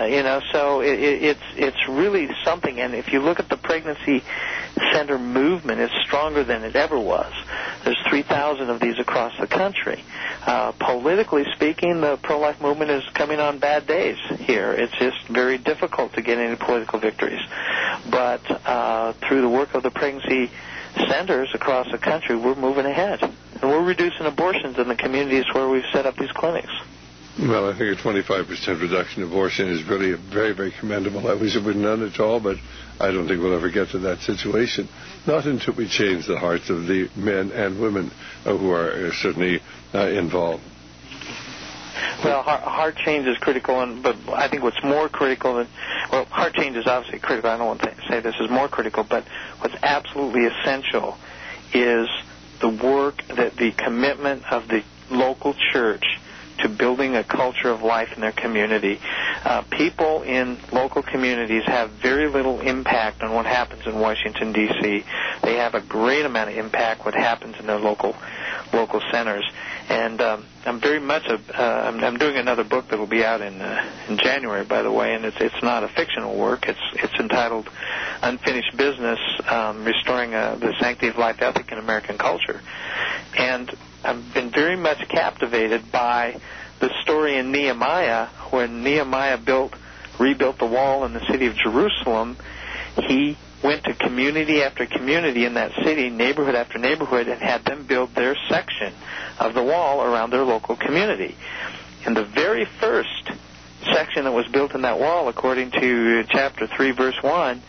[SPEAKER 2] so it's really something. And if you look at the pregnancy center movement, it's stronger than it ever was. There's 3,000 of these across the country. Politically speaking, the pro-life movement is coming on bad days here. It's just very difficult to get any political victories. But through the work of the pregnancy centers across the country, we're moving ahead. And we're reducing abortions in the communities where we've set up these clinics.
[SPEAKER 1] Well, I think a 25% reduction in abortion is really very, very commendable. I wish it were none at all, but I don't think we'll ever get to that situation. Not until we change the hearts of the men and women who are certainly involved.
[SPEAKER 2] Well, heart change is critical, but I think what's more critical than, well, heart change is obviously critical. I don't want to say this is more critical, but what's absolutely essential is the work, that the commitment of the local church to building a culture of life in their community. People in local communities have very little impact on what happens in Washington, D.C. They have a great amount of impact what happens in their local centers. And I'm very much I'm doing another book that will be out in January, by the way, and it's not a fictional work. It's entitled Unfinished Business: Restoring the Sanctity of Life Ethic in American Culture. And I've been very much captivated by the story in Nehemiah, when Nehemiah rebuilt the wall in the city of Jerusalem. He went to community after community in that city, neighborhood after neighborhood, and had them build their section of the wall around their local community. And the very first section that was built in that wall, according to chapter 3, verse 1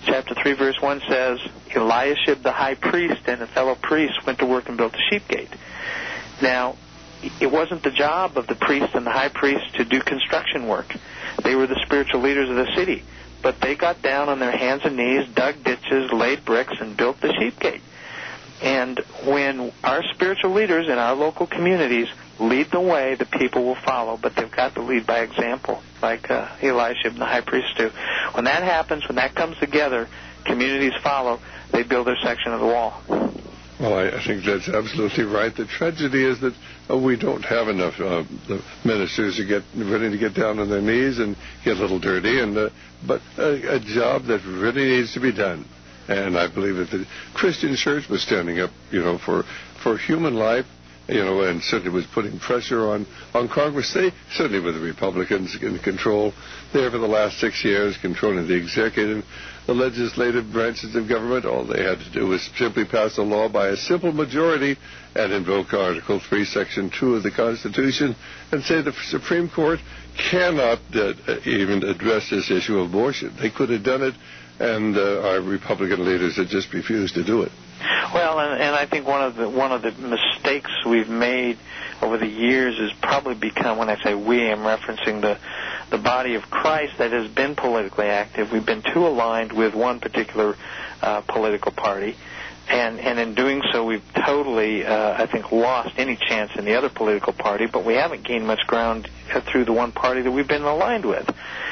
[SPEAKER 2] says, Eliashib the high priest and a fellow priest went to work and built the sheep gate. Now, it wasn't the job of the priest and the high priest to do construction work. They were the spiritual leaders of the city. But they got down on their hands and knees, dug ditches, laid bricks, and built the sheep gate. And when our spiritual leaders in our local communities lead the way, the people will follow, but they've got to lead by example, like Eliashib and the high priest do. When that happens, when that comes together, communities follow. They build their section of the wall.
[SPEAKER 1] Well, I think that's absolutely right. The tragedy is that we don't have enough the ministers to get ready to get down on their knees and get a little dirty, but a job that really needs to be done. And I believe that the Christian church was standing up, for human life, and certainly was putting pressure on Congress. They, certainly with the Republicans in control there for the last 6 years, controlling the executive, the legislative branches of government. All they had to do was simply pass a law by a simple majority and invoke Article 3, Section 2 of the Constitution and say the Supreme Court cannot even address this issue of abortion. They could have done it, and our Republican leaders had just refused to do it.
[SPEAKER 2] Well, and I think one of the mistakes we've made over the years has probably become, when I say we, I'm referencing the body of Christ that has been politically active. We've been too aligned with one particular political party, and in doing so, we've totally, I think, lost any chance in the other political party, but we haven't gained much ground through the one party that we've been aligned with.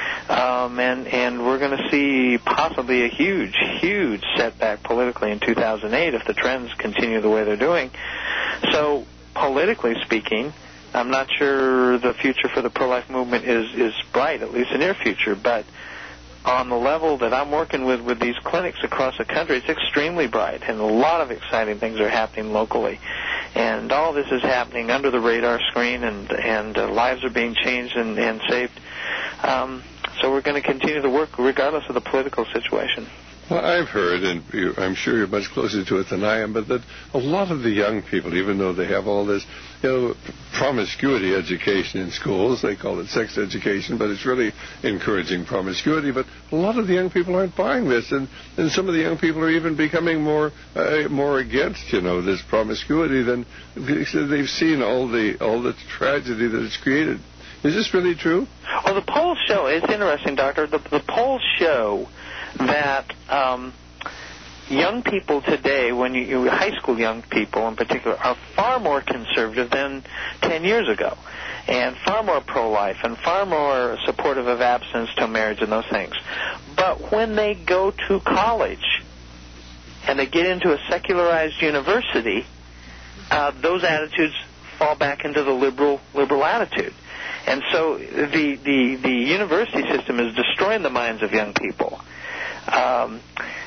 [SPEAKER 2] And we're going to see possibly a huge setback politically in 2008 if the trends continue the way they're doing. So, politically speaking, I'm not sure the future for the pro-life movement is bright, at least the near future, but on the level that I'm working with these clinics across the country, it's extremely bright, and a lot of exciting things are happening locally. And all this is happening under the radar screen, and lives are being changed and saved. So we're going to continue to work regardless of the political situation.
[SPEAKER 1] Well, I've heard, and I'm sure you're much closer to it than I am, but that a lot of the young people, even though they have all this, promiscuity education in schools, they call it sex education, but it's really encouraging promiscuity, but a lot of the young people aren't buying this, and some of the young people are even becoming more against, this promiscuity than they've seen all the tragedy that it's created. Is this really true?
[SPEAKER 2] Well, the polls show, it's interesting, Doctor, the polls show that young people today, high school young people in particular, are far more conservative than 10 years ago, and far more pro-life, and far more supportive of abstinence till marriage and those things. But when they go to college and they get into a secularized university, those attitudes fall back into the liberal attitude. And so the university system is destroying the minds of young people.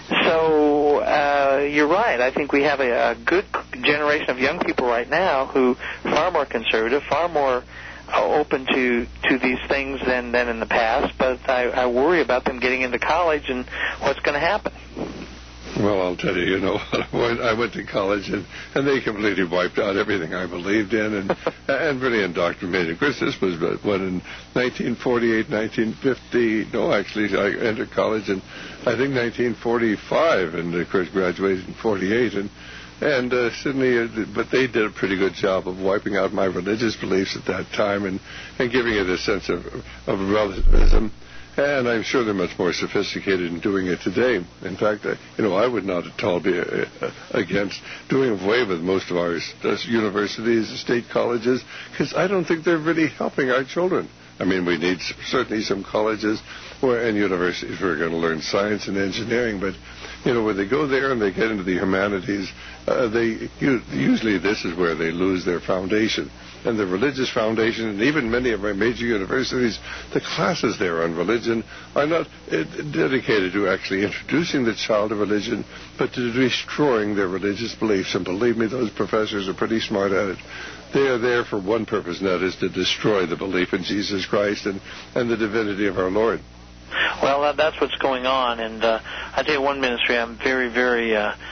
[SPEAKER 2] So you're right. I think we have a good generation of young people right now who are far more conservative, far more open to these things than in the past. But I worry about them getting into college and what's going to happen.
[SPEAKER 1] Well, I'll tell you, I went to college and they completely wiped out everything I believed in and really indoctrinated. Of course, this was when in 1948, 1950, no, actually, I entered college in, I think, 1945, and of course graduated in 48, and Sydney, but they did a pretty good job of wiping out my religious beliefs at that time and giving it a sense of relativism. And I'm sure they're much more sophisticated in doing it today. In fact, I would not at all be against doing away with most of our universities, state colleges, because I don't think they're really helping our children. I mean, we need certainly some colleges and universities where are going to learn science and engineering, but when they go there and they get into the humanities, usually this is where they lose their foundation. And the religious foundation, and even many of our major universities, the classes there on religion are not dedicated to actually introducing the child to religion, but to destroying their religious beliefs. And believe me, those professors are pretty smart at it. They are there for one purpose, and that is to destroy the belief in Jesus Christ and the divinity of our Lord.
[SPEAKER 2] Well, that's what's going on. And I tell you one ministry I'm very, very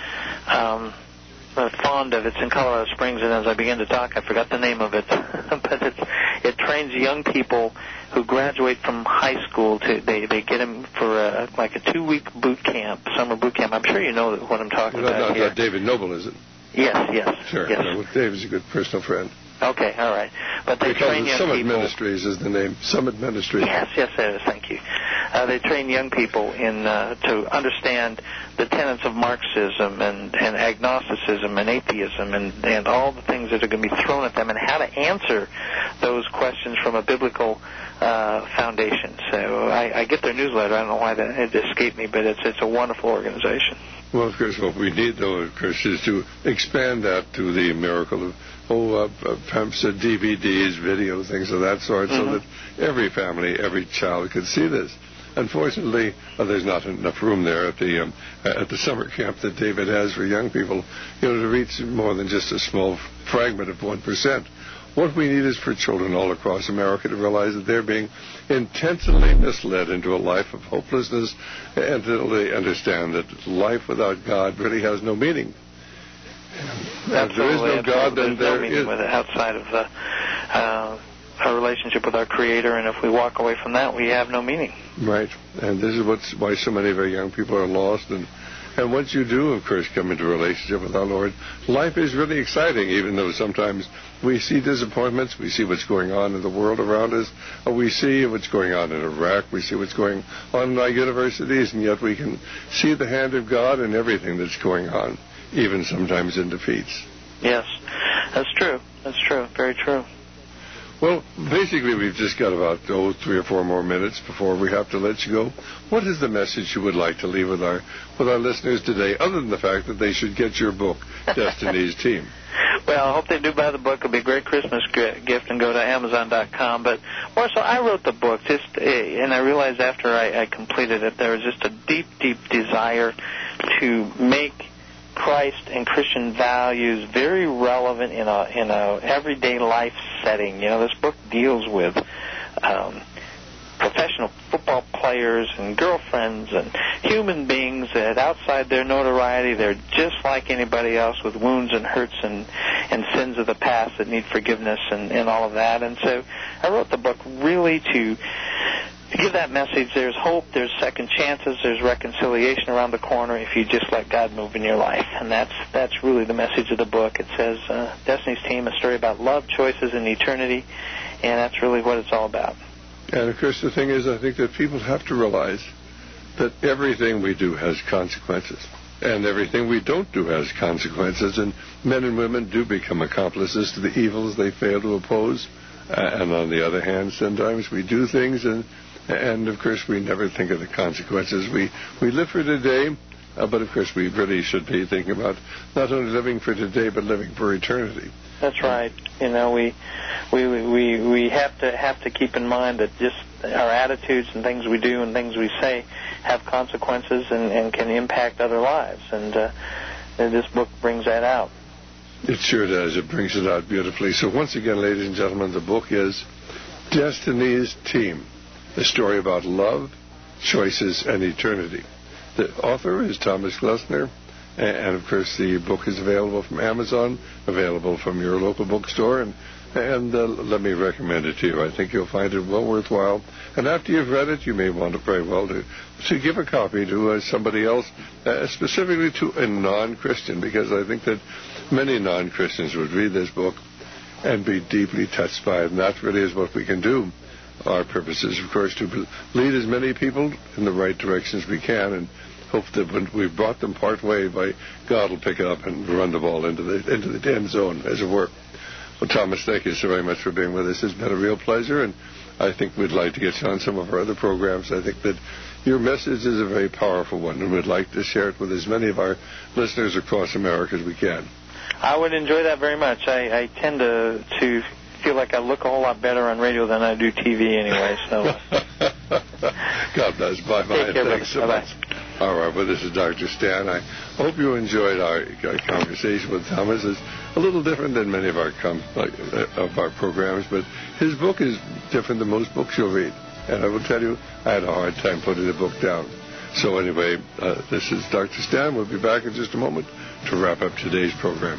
[SPEAKER 2] fond of. It's in Colorado Springs, and as I began to talk, I forgot the name of it. But it trains young people who graduate from high school. They get them for like a 2-week boot camp, summer boot camp. I'm sure you know what I'm talking about here.
[SPEAKER 1] Not David Noble, is it?
[SPEAKER 2] Yes.
[SPEAKER 1] Sure.
[SPEAKER 2] Yes.
[SPEAKER 1] David's a good personal friend.
[SPEAKER 2] Okay, all right. But they train young
[SPEAKER 1] Summit
[SPEAKER 2] people.
[SPEAKER 1] Ministries is the name. Summit Ministries.
[SPEAKER 2] Yes, it is. Thank you. They train young people to understand the tenets of Marxism and agnosticism and atheism and all the things that are going to be thrown at them and how to answer those questions from a biblical foundation. So I get their newsletter. I don't know why it escaped me, but it's a wonderful organization.
[SPEAKER 1] Well, of course, what we need, though, of course, is to expand that to the miracle of perhaps DVDs, video, things of that sort, so that every family, every child could see this. Unfortunately, there's not enough room there at the summer camp that David has for young people, to reach more than just a small fragment of 1%. What we need is for children all across America to realize that they're being intentionally misled into a life of hopelessness until they understand that life without God really has no meaning. If there is no God, then there is
[SPEAKER 2] outside of our relationship with our Creator, and if we walk away from that, we have no meaning.
[SPEAKER 1] Right, and this is why so many of our young people are lost. And once you do, of course, come into a relationship with our Lord, life is really exciting, even though sometimes we see disappointments. We see what's going on in the world around us. We see what's going on in Iraq. We see what's going on in our universities, and yet we can see the hand of God in everything that's going on, even sometimes in defeats.
[SPEAKER 2] Yes, that's true. That's true. Very true.
[SPEAKER 1] Well, basically, we've just got about 3 or 4 more minutes before we have to let you go. What is the message you would like to leave with our listeners today, other than the fact that they should get your book, Destiny's Team?
[SPEAKER 2] Well, I hope they do buy the book. It'll be a great Christmas gift, and go to Amazon.com. But more so, I wrote the book, and I realized after I completed it, there was just a deep, deep desire to make Christ and Christian values very relevant in a everyday life setting. This book deals with professional football players and girlfriends and human beings that outside their notoriety, they're just like anybody else with wounds and hurts and sins of the past that need forgiveness and all of that. And so I wrote the book really to give that message. There's hope, there's second chances, there's reconciliation around the corner if you just let God move in your life. And that's really the message of the book. It says Destiny's Team, a story about love, choices, and eternity, and that's really what it's all about.
[SPEAKER 1] And, of course, the thing is, I think that people have to realize that everything we do has consequences, and everything we don't do has consequences, and men and women do become accomplices to the evils they fail to oppose. And on the other hand, sometimes we do things and of course we never think of the consequences. We live for today. But of course, we really should be thinking about not only living for today, but living for eternity.
[SPEAKER 2] That's right. You know, we have to keep in mind that just our attitudes and things we do and things we say have consequences and can impact other lives. And this book brings that out.
[SPEAKER 1] It sure does. It brings it out beautifully. So once again, ladies and gentlemen, the book is Destiny's Team, the story about love, choices, and eternity. The author is Thomas Glessner, and of course the book is available from Amazon, available from your local bookstore, and let me recommend it to you. I think you'll find it well worthwhile. And after you've read it, you may want to very well to give a copy to somebody else, specifically to a non-Christian, because I think that many non-Christians would read this book and be deeply touched by it. And that really is what we can do. Our purpose is, of course, to lead as many people in the right direction as we can, and hope that when we've brought them part way, God will pick it up and run the ball into the end zone, as it were. Well, Thomas, thank you so very much for being with us. It's been a real pleasure, and I think we'd like to get you on some of our other programs. I think that your message is a very powerful one, and we'd like to share it with as many of our listeners across America as we can.
[SPEAKER 2] I would enjoy that very much. I tend to feel like I look a whole lot better on radio than I do TV anyway. So,
[SPEAKER 1] God bless. Bye-bye.
[SPEAKER 2] Take care,
[SPEAKER 1] Thanks so much. All right, well, this is Dr. Stan. I hope you enjoyed our conversation with Thomas. It's a little different than many of our programs, but his book is different than most books you'll read. And I will tell you, I had a hard time putting the book down. So anyway, this is Dr. Stan. We'll be back in just a moment to wrap up today's program.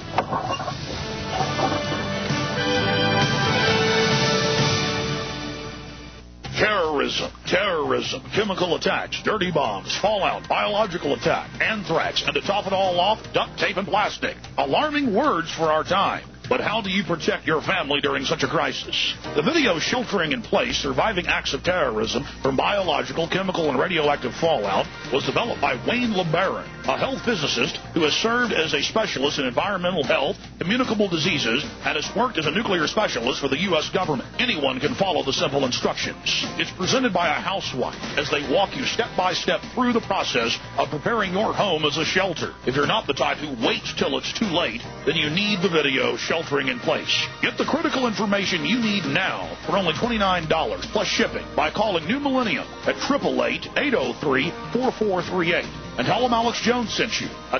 [SPEAKER 11] Terrorism, chemical attacks, dirty bombs, fallout, biological attack, anthrax, and to top it all off, duct tape and plastic. Alarming words for our time. But how do you protect your family during such a crisis? The video Sheltering in Place, Surviving Acts of Terrorism from Biological, Chemical, and Radioactive Fallout was developed by Wayne LeBaron, a health physicist who has served as a specialist in environmental health, communicable diseases, and has worked as a nuclear specialist for the U.S. government. Anyone can follow the simple instructions. It's presented by a housewife as they walk you step by step through the process of preparing your home as a shelter. If you're not the type who waits till it's too late, then you need the video Sheltering in Place. Get the critical information you need now for only $29 plus shipping by calling New Millennium at 888-803-4438. And tell them Alex Jones sent you. That's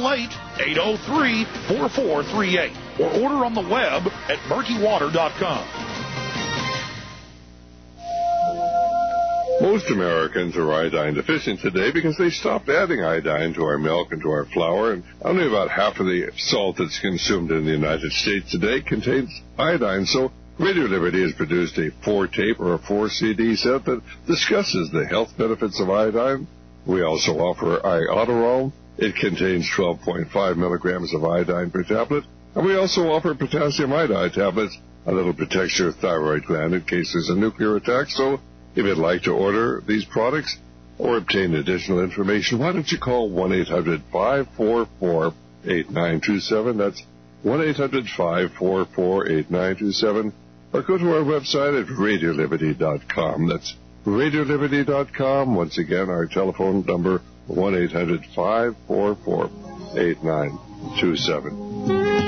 [SPEAKER 11] 888-803-4438. Or order on the web at murkywater.com.
[SPEAKER 1] Most Americans are iodine deficient today because they stopped adding iodine to our milk and to our flour, and only about half of the salt that's consumed in the United States today contains iodine. So Radio Liberty has produced a 4-tape or a 4-CD set that discusses the health benefits of iodine. We also offer Iodoral. It contains 12.5 milligrams of iodine per tablet. And we also offer potassium iodide tablets. A little protects your thyroid gland in case there's a nuclear attack. So if you'd like to order these products or obtain additional information, why don't you call 1-800-544-8927. That's 1-800-544-8927. Or go to our website at RadioLiberty.com. That's RadioLiberty.com. Once again, our telephone number, 1-800-544-8927.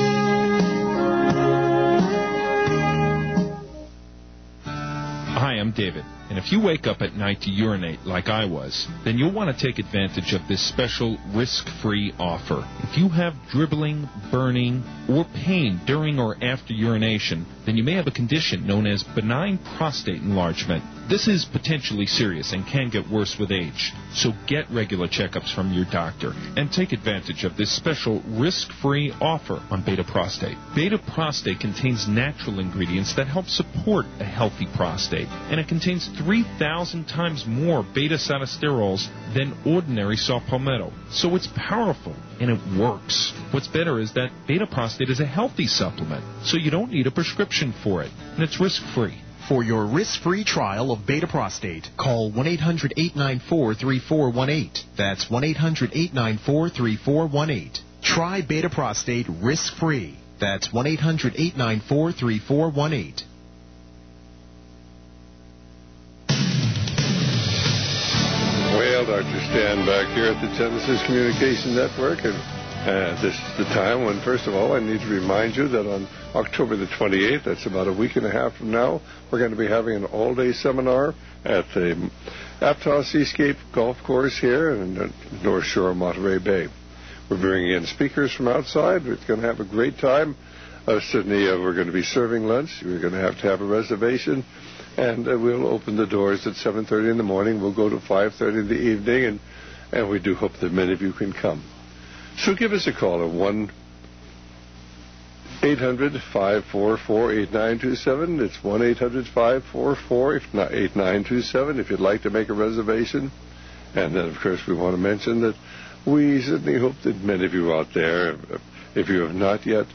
[SPEAKER 4] Hi, I'm David, and if you wake up at night to urinate like I was, then you'll want to take advantage of this special risk-free offer. If you have dribbling, burning, or pain during or after urination, then you may have a condition known as benign prostate enlargement. This is potentially serious and can get worse with age, so get regular checkups from your doctor and take advantage of this special risk-free offer on Beta Prostate. Beta Prostate contains natural ingredients that help support a healthy prostate, and it contains 3,000 times more beta-sinosterols than ordinary saw palmetto, so it's powerful and it works. What's better is that Beta Prostate is a healthy supplement, so you don't need a prescription for it, and it's risk-free.
[SPEAKER 5] For your risk-free trial of Beta Prostate, call 1-800-894-3418. That's 1-800-894-3418. Try Beta Prostate risk-free. That's 1-800-894-3418.
[SPEAKER 1] Well, while. Dr. Stan back here at the Genesis Communication Network. And this is the time when, first of all, I need to remind you that on October the 28th, that's about a week and a half from now, we're going to be having an all-day seminar at the Aptos Seascape Golf Course here in the North Shore of Monterey Bay. We're bringing in speakers from outside. We're going to have a great time. Certainly, we're going to be serving lunch. We're going to have a reservation. And we'll open the doors at 7:30 in the morning. We'll go to 5:30 in the evening, and we do hope that many of you can come. So give us a call at 1-800-544-8927. It's 1-800-544-8927 if you'd like to make a reservation. And then, of course, we want to mention that we certainly hope that many of you out there, if you have not yet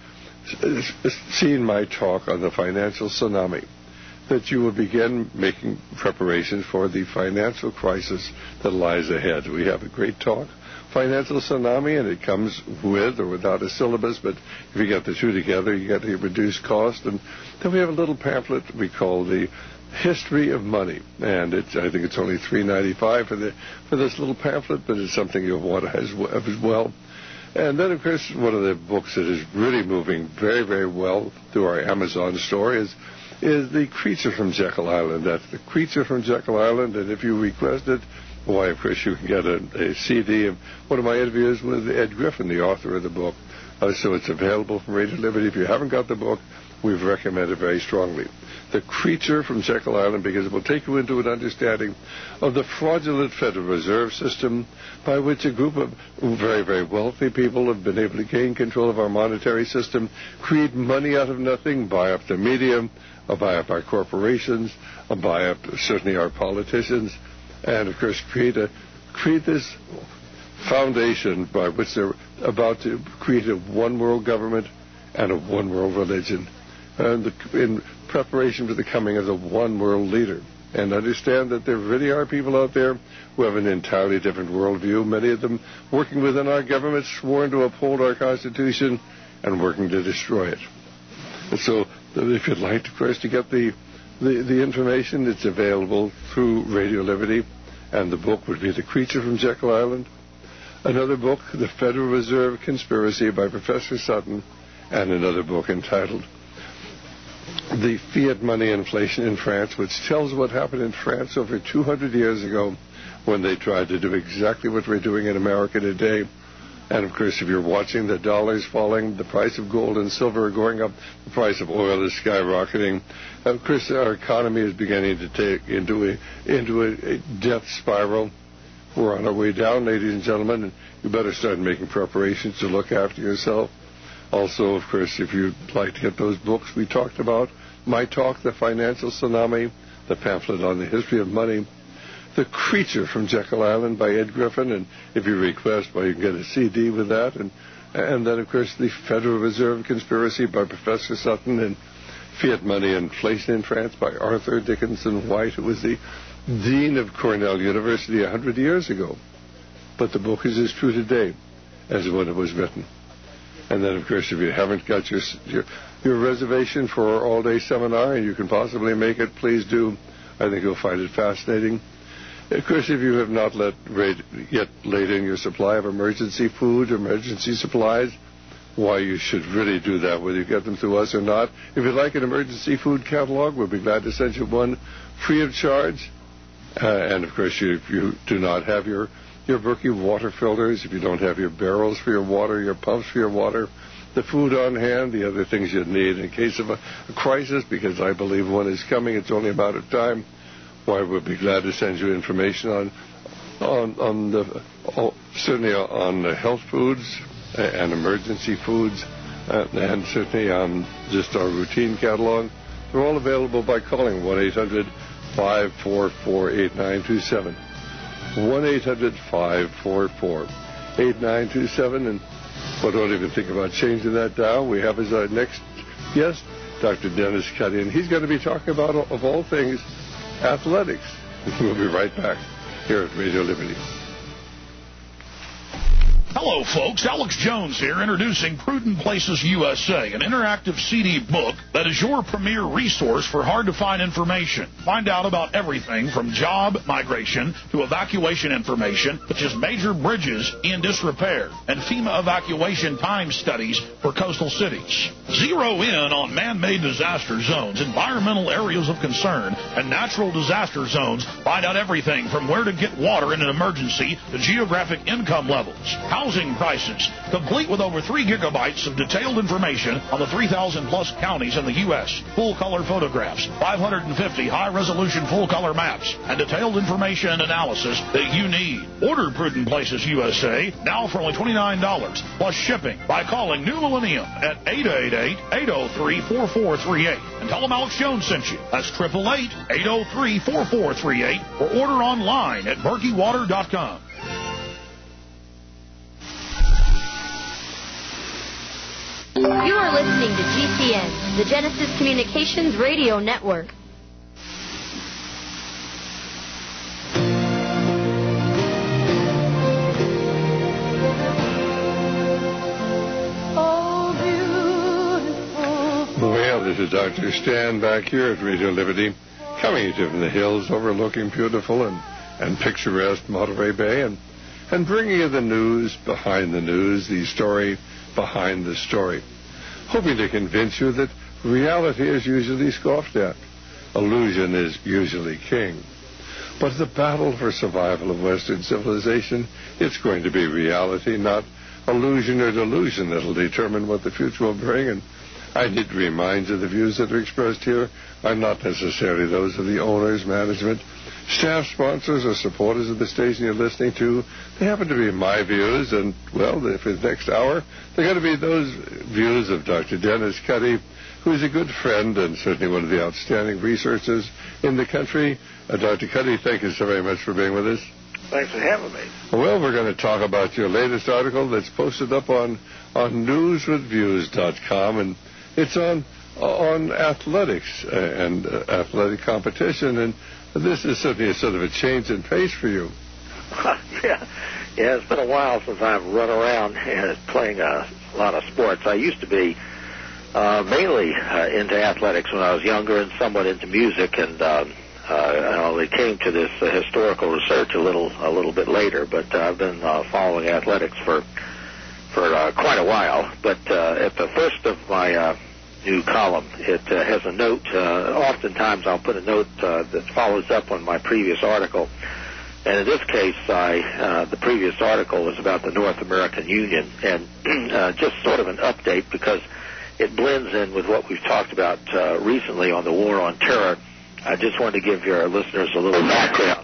[SPEAKER 1] seen my talk on the financial tsunami, that you will begin making preparations for the financial crisis that lies ahead. We have a great talk, Financial Tsunami, and it comes with or without a syllabus, but if you get the two together, you get a reduced cost. And then we have a little pamphlet we call the History of Money, and I think it's only $3.95 for this little pamphlet, but it's something you'll want to have as well. And then, of course, one of the books that is really moving very, very well through our Amazon store is The Creature from Jekyll Island. That's The Creature from Jekyll Island, and if you request it, why, of course, you can get a CD of one of my interviews with Ed Griffin, the author of the book. So it's available from Radio Liberty. If you haven't got the book, we've recommended very strongly. The Creature from Jekyll Island, because it will take you into an understanding of the fraudulent Federal Reserve System by which a group of very, very wealthy people have been able to gain control of our monetary system, create money out of nothing, buy up the media, buy up our corporations, buy up certainly our politicians, and, of course, create this foundation by which they're about to create a one-world government and a one-world religion, and in preparation for the coming of the one-world leader. And understand that there really are people out there who have an entirely different worldview, many of them working within our government, sworn to uphold our Constitution and working to destroy it. And so if you'd like, of course, to get the information, it's available through Radio Liberty, and the book would be The Creature from Jekyll Island. Another book, The Federal Reserve Conspiracy by Professor Sutton, and another book entitled The Fiat Money Inflation in France, which tells what happened in France over 200 years ago when they tried to do exactly what we're doing in America today. And, of course, if you're watching, the dollar's falling, the price of gold and silver are going up, the price of oil is skyrocketing. Of course, our economy is beginning to take into a death spiral. We're on our way down, ladies and gentlemen, and you better start making preparations to look after yourself. Also, of course, if you'd like to get those books we talked about, my talk, The Financial Tsunami, the pamphlet on the history of money, The Creature from Jekyll Island by Ed Griffin, and if you request, well, you can get a CD with that, and then, of course, The Federal Reserve Conspiracy by Professor Sutton, and Fiat Money Inflation in France by Arthur Dickinson White, who was the Dean of Cornell University 100 years ago. But the book is as true today as when it was written. And then, of course, if you haven't got your reservation for our all-day seminar, and you can possibly make it, please do. I think you'll find it fascinating. Of course, if you have not yet laid in your supply of emergency food, emergency supplies, why, you should really do that, whether you get them through us or not. If you'd like an emergency food catalog, we'll be glad to send you one free of charge. And, of course, if you do not have your Berkey water filters, if you don't have your barrels for your water, your pumps for your water, the food on hand, the other things you need in case of a crisis, because I believe one is coming, it's only a matter of time, why, we'll be glad to send you information certainly on the health foods and emergency foods, and certainly on just our routine catalog. They're all available by calling 1-800-544-8927. 1-800-544-8927. And don't even think about changing that dial. We have as our next guest, Dr. Dennis Cuddy, and he's going to be talking about, of all things, athletics. We'll be right back here at Radio Liberty.
[SPEAKER 15] Hello. Hello, folks. Alex Jones here, introducing Prudent Places USA, an interactive CD book that is your premier resource for hard-to-find information. Find out about everything from job migration to evacuation information, such as major bridges in disrepair and FEMA evacuation time studies for coastal cities. Zero in on man-made disaster zones, environmental areas of concern, and natural disaster zones. Find out everything from where to get water in an emergency to geographic income levels, housing prices, complete with over 3 gigabytes of detailed information on the 3,000-plus counties in the U.S., full-color photographs, 550 high-resolution full-color maps, and detailed information and analysis that you need. Order Prudent Places USA now for only $29 plus shipping by calling New Millennium at 888-803-4438 and tell them Alex Jones sent you. That's 888-803-4438 or order online at BerkeyWater.com.
[SPEAKER 16] You are listening to GCN, the Genesis Communications Radio Network.
[SPEAKER 1] Well, this is Dr. Stan back here at Radio Liberty, coming to you from the hills overlooking beautiful and picturesque Monterey Bay, and bringing you the news behind the news, the story behind the story, hoping to convince you that reality is usually scoffed at. Illusion is usually king. But the battle for survival of Western civilization, it's going to be reality, not illusion or delusion, that'll determine what the future will bring. And I need to remind you the views that are expressed here are not necessarily those of the owners, management, staff, sponsors, or supporters of the station you're listening to. They happen to be my views, and, well, for the next hour, they're going to be those views of Dr. Dennis Cuddy, who is a good friend and certainly one of the outstanding researchers in the country. Dr. Cuddy, thank you so very much for being with us.
[SPEAKER 17] Thanks for having me.
[SPEAKER 1] Well, we're going to talk about your latest article that's posted up on newswithviews.com, and it's on athletics and athletic competition, and this is certainly a sort of a change in pace for you.
[SPEAKER 17] Yeah, it's been a while since I've run around playing a lot of sports. I used to be mainly into athletics when I was younger and somewhat into music, and I only came to this historical research a little bit later, but I've been following athletics for quite a while. But at the first of my new column, it has a note. Oftentimes I'll put a note that follows up on my previous article. And in this case, the previous article was about the North American Union, and just sort of an update because it blends in with what we've talked about recently on the war on terror. I just wanted to give your listeners a little background.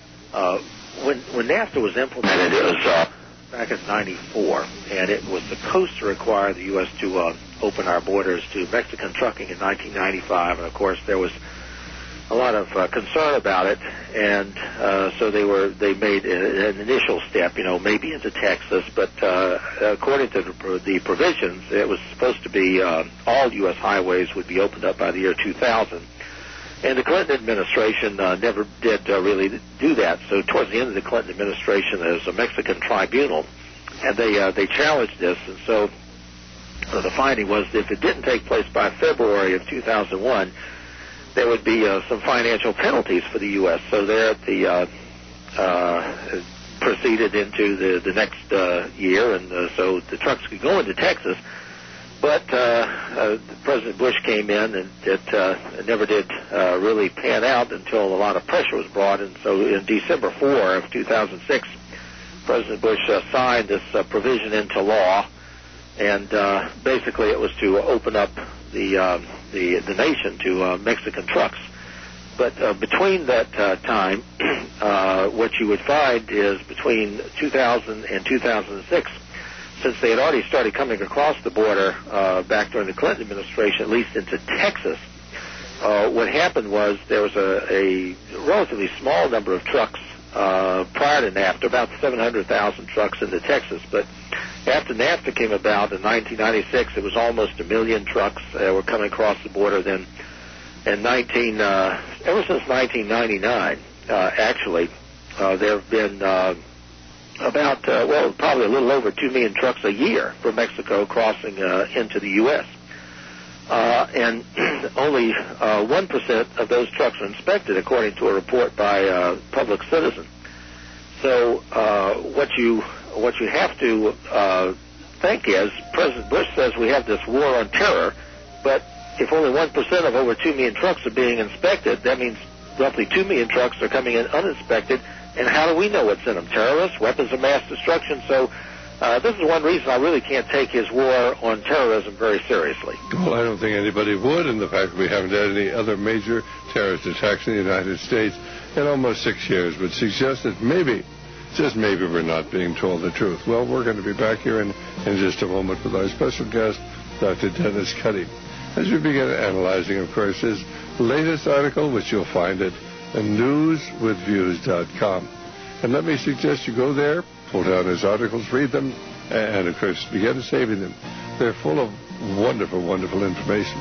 [SPEAKER 17] When NAFTA was implemented, it was back in '94, and it was supposed to require the U.S. to open our borders to Mexican trucking in 1995, and of course there was a lot of concern about it, and so they made an initial step, maybe into Texas, but according to the provisions, it was supposed to be all U.S. highways would be opened up by the year 2000. And the Clinton administration never did really do that. So towards the end of the Clinton administration, there was a Mexican tribunal, and they challenged this. And so the finding was that if it didn't take place by February of 2001, there would be some financial penalties for the U.S. So there proceeded into the next year, and so the trucks could go into Texas. But President Bush came in, and it never did really pan out until a lot of pressure was brought. And so in December 4 of 2006, President Bush signed this provision into law, and basically it was to open up the nation to Mexican trucks. But between that time, what you would find is between 2000 and 2006, since they had already started coming across the border back during the Clinton administration, at least into Texas, what happened was there was a relatively small number of trucks prior to NAFTA, about 700,000 trucks into Texas. But after NAFTA came about in 1996, it was almost 1 million trucks that were coming across the border. Then, in ever since 1999, actually, there have been about, probably a little over 2 million trucks a year from Mexico crossing into the U.S. And only 1% of those trucks are inspected, according to a report by Public Citizen. So what you have to think is, President Bush says we have this war on terror, but if only 1% of over 2 million trucks are being inspected, that means roughly 2 million trucks are coming in uninspected. And how do we know what's in them? Terrorists, weapons of mass destruction. So this is one reason I really can't take his war on terrorism very seriously.
[SPEAKER 1] Well, I don't think anybody would, and the fact that we haven't had any other major terrorist attacks in the United States in almost 6 years would suggest that maybe, just maybe, we're not being told the truth. Well, we're going to be back here in just a moment with our special guest, Dr. Dennis Cuddy, as we begin analyzing, of course, his latest article, which you'll find at newswithviews.com. And let me suggest you go there, pull down his articles, read them, and, of course, begin saving them. They're full of wonderful, wonderful information.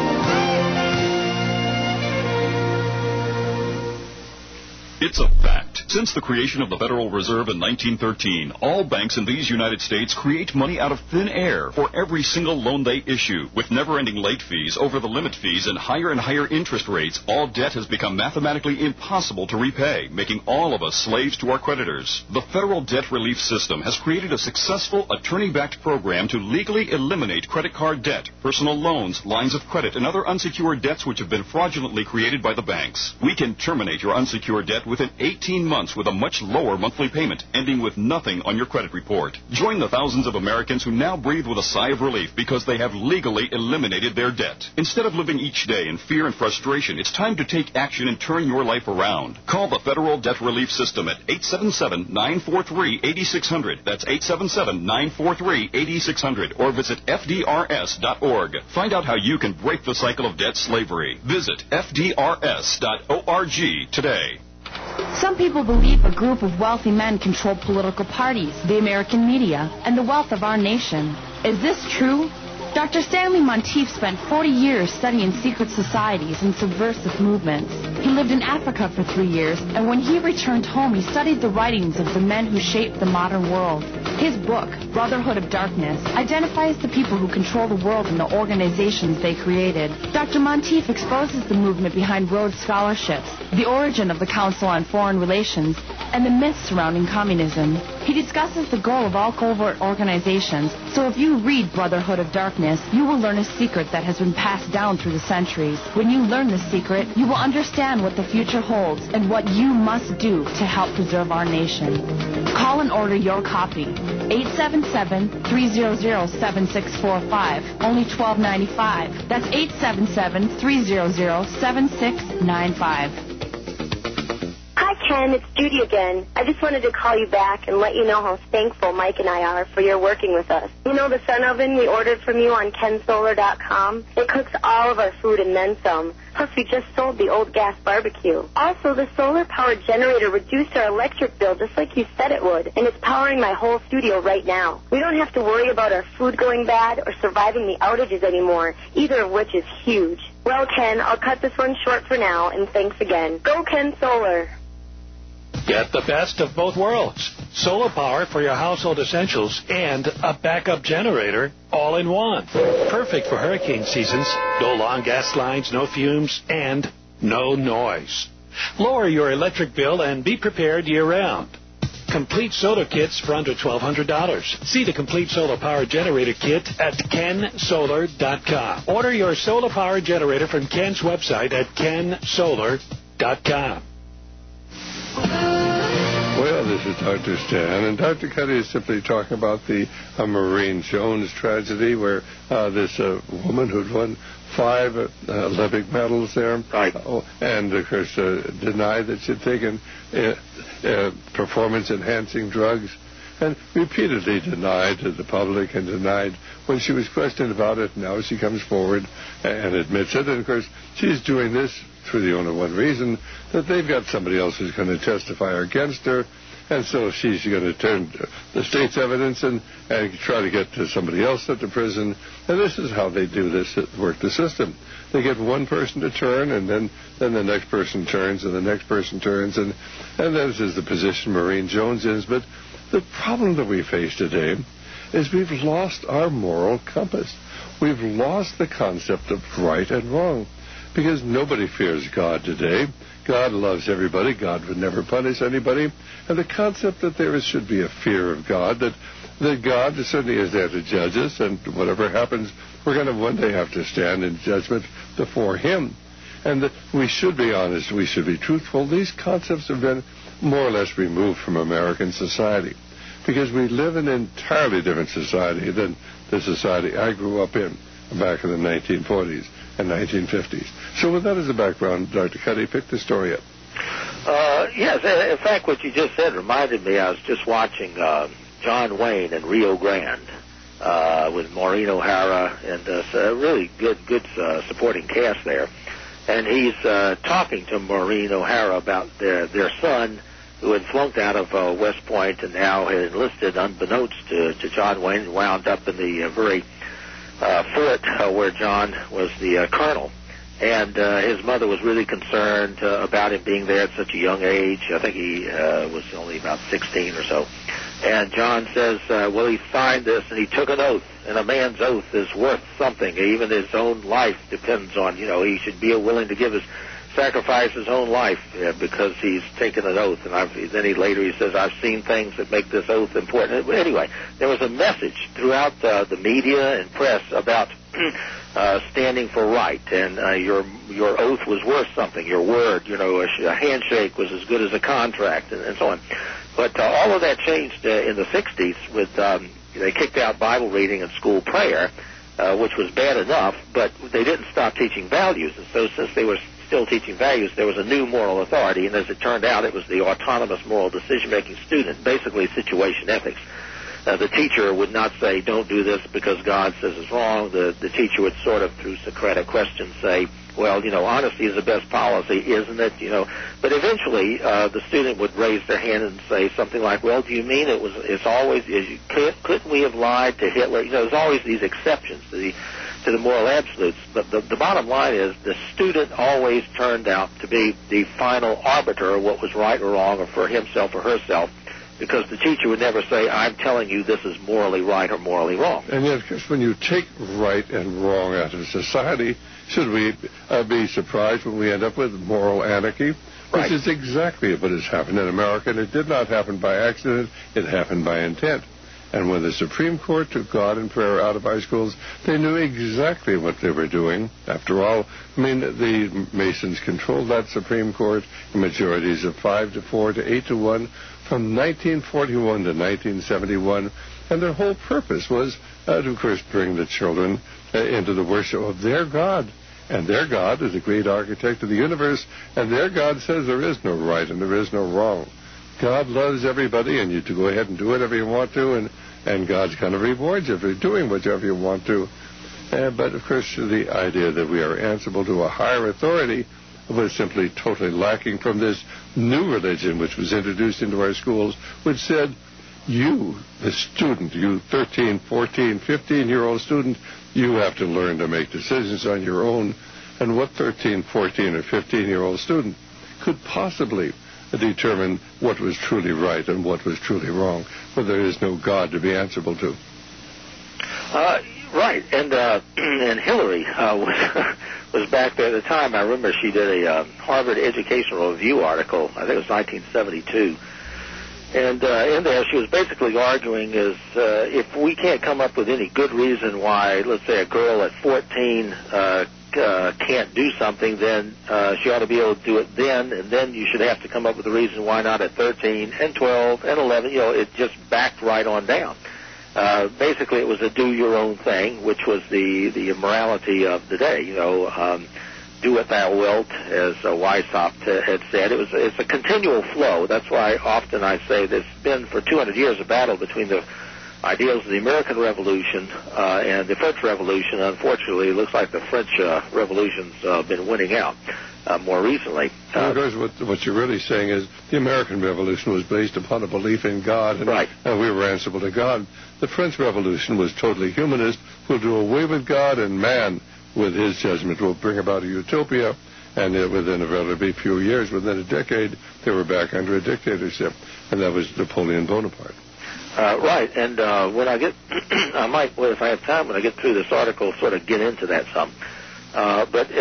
[SPEAKER 6] It's a fact. Since the creation of the Federal Reserve in 1913, all banks in these United States create money out of thin air for every single loan they issue. With never-ending late fees, over-the-limit fees, and higher interest rates, all debt has become mathematically impossible to repay, making all of us slaves to our creditors. The Federal Debt Relief System has created a successful attorney-backed program to legally eliminate credit card debt, personal loans, lines of credit, and other unsecured debts which have been fraudulently created by the banks. We can terminate your unsecured debt within 18 months with a much lower monthly payment, ending with nothing on your credit report. Join the thousands of Americans who now breathe with a sigh of relief because they have legally eliminated their debt. Instead of living each day in fear and frustration, it's time to take action and turn your life around. Call the Federal Debt Relief System at 877-943-8600. That's 877-943-8600. Or visit FDRS.org. Find out how you can break the cycle of debt slavery. Visit FDRS.org today.
[SPEAKER 3] Some people believe a group of wealthy men control political parties, the American media, and the wealth of our nation. Is this true? Dr. Stanley Monteith spent 40 years studying secret societies and subversive movements. He lived in Africa for 3 years, and when he returned home, he studied the writings of the men who shaped the modern world. His book, Brotherhood of Darkness, identifies the people who control the world and the organizations they created. Dr. Monteith exposes the movement behind Rhodes Scholarships, the origin of the Council on Foreign Relations, and the myths surrounding communism. He discusses the goal of all covert organizations, so if you read Brotherhood of Darkness, you will learn a secret that has been passed down through the centuries. When you learn the secret, you will understand what the future holds and what you must do to help preserve our nation. Call and order your copy. 877-300-7645. Only $12.95. That's 877-300-7695.
[SPEAKER 18] Hi, Ken. It's Judy again. I just wanted to call you back and let you know how thankful Mike and I are for your working with us. You know the sun oven we ordered from you on KenSolar.com? It cooks all of our food and then some. Plus, we just sold the old gas barbecue. Also, the solar-powered generator reduced our electric bill just like you said it would, and it's powering my whole studio right now. We don't have to worry about our food going bad or surviving the outages anymore, either of which is huge. Well, Ken, I'll cut this one short for now, and thanks again. Go Ken Solar!
[SPEAKER 19] Get the best of both worlds. Solar power for your household essentials and a backup generator all in one. Perfect for hurricane seasons. No long gas lines, no fumes, and no noise. Lower your electric bill and be prepared year-round. Complete solar kits for under $1,200. See the complete solar power generator kit at KenSolar.com. Order your solar power generator from Ken's website at KenSolar.com.
[SPEAKER 1] Well, this is Dr. Stan, and Dr. Cuddy is simply talking about the Maureen Jones tragedy where this woman who'd won 5 Olympic medals there, and of course denied that she'd taken performance-enhancing drugs, and repeatedly denied to the public and denied when she was questioned about it. Now she comes forward and admits it, and of course she's doing this for the only one reason, that they've got somebody else who's going to testify against her, and so she's going to turn the state's evidence and try to get to somebody else at the prison. And this is how they do this, work the system. They get one person to turn, and then the next person turns, and the next person turns, and this is the position Maureen Jones is. But The problem that we face today is we've lost our moral compass. We've lost the concept of right and wrong because nobody fears God today. God loves everybody. God would never punish anybody. And the concept that there should be a fear of God, that God certainly is there to judge us, and whatever happens, we're going to one day have to stand in judgment before Him. And that we should be honest, we should be truthful. These concepts have been more or less removed from American society because we live in an entirely different society than the society I grew up in back in the 1940s and 1950s. So with that as a background, Dr. Cuddy, pick the story up.
[SPEAKER 17] Yes, in fact, what you just said reminded me, I was just watching John Wayne in Rio Grande with Maureen O'Hara and a really good supporting cast there. And he's talking to Maureen O'Hara about their son who had flunked out of West Point and now had enlisted unbeknownst to John Wayne and wound up in the very fort where John was the colonel. And his mother was really concerned about him being there at such a young age. I think he was only about 16 or so. And John says, well, he signed this and he took an oath. And a man's oath is worth something. Even his own life depends on, he should be willing to sacrifice his own life because he's taken an oath. And then he says, I've seen things that make this oath important. But anyway, there was a message throughout the media and press about standing for right, and your oath was worth something. Your word, a handshake was as good as a contract, and so on. But all of that changed in the 60s with they kicked out Bible reading and school prayer, which was bad enough, but they didn't stop teaching values. And so since they were still teaching values, there was a new moral authority, and as it turned out, it was the autonomous moral decision-making student, basically situation ethics. The teacher would not say, don't do this because God says it's wrong. The teacher would sort of, through Socratic questions, say, well, honesty is the best policy, isn't it? But eventually, the student would raise their hand and say something like, well, do you mean couldn't we have lied to Hitler? There's always these exceptions to the moral absolutes. But the bottom line is the student always turned out to be the final arbiter of what was right or wrong, or for himself or herself, because the teacher would never say, I'm telling you this is morally right or morally wrong.
[SPEAKER 1] And yet, Chris, when you take right and wrong out of society, should we be surprised when we end up with moral anarchy? Right. Which is exactly what has happened in America, and it did not happen by accident, it happened by intent. And when the Supreme Court took God and prayer out of high schools, they knew exactly what they were doing. After all, the Masons controlled that Supreme Court in majorities of 5-4 to 8-1 from 1941 to 1971. And their whole purpose was to, of course, bring the children into the worship of their God. And their God is the great architect of the universe, and their God says there is no right and there is no wrong. God loves everybody, and you to go ahead and do whatever you want to, and God's going to reward you for doing whatever you want to. But, of course, the idea that we are answerable to a higher authority was simply totally lacking from this new religion which was introduced into our schools, which said, you, the student, you 13, 14, 15-year-old student, you have to learn to make decisions on your own. And what 13, 14, or 15-year-old student could possibly determine what was truly right and what was truly wrong, when there is no God to be answerable to?
[SPEAKER 17] Right, and Hillary was back there at the time. I remember she did a Harvard Educational Review article, I think it was 1972, and in there she was basically arguing is if we can't come up with any good reason why, let's say, a girl at 14 can't do something, then she ought to be able to do it then, and then you should have to come up with a reason why not at 13 and 12 and 11. It just backed right on down. Basically, it was a do-your-own thing, which was the immorality of the day. Do what thou wilt, as Weishaupt had said. It's a continual flow. That's why often I say there's been for 200 years a battle between the ideals of the American Revolution and the French Revolution. Unfortunately, it looks like the French Revolution's been winning out more recently.
[SPEAKER 1] Of course, what you're really saying is the American Revolution was based upon a belief in God, and
[SPEAKER 17] right.
[SPEAKER 1] We were answerable to God. The French Revolution was totally humanist. We'll do away with God, and man, with his judgment, will bring about a utopia. And within a relatively few years, within a decade, they were back under a dictatorship, and that was Napoleon Bonaparte.
[SPEAKER 17] Right, and when I get, I might, well, if I have time, when I get through this article, sort of get into that some. But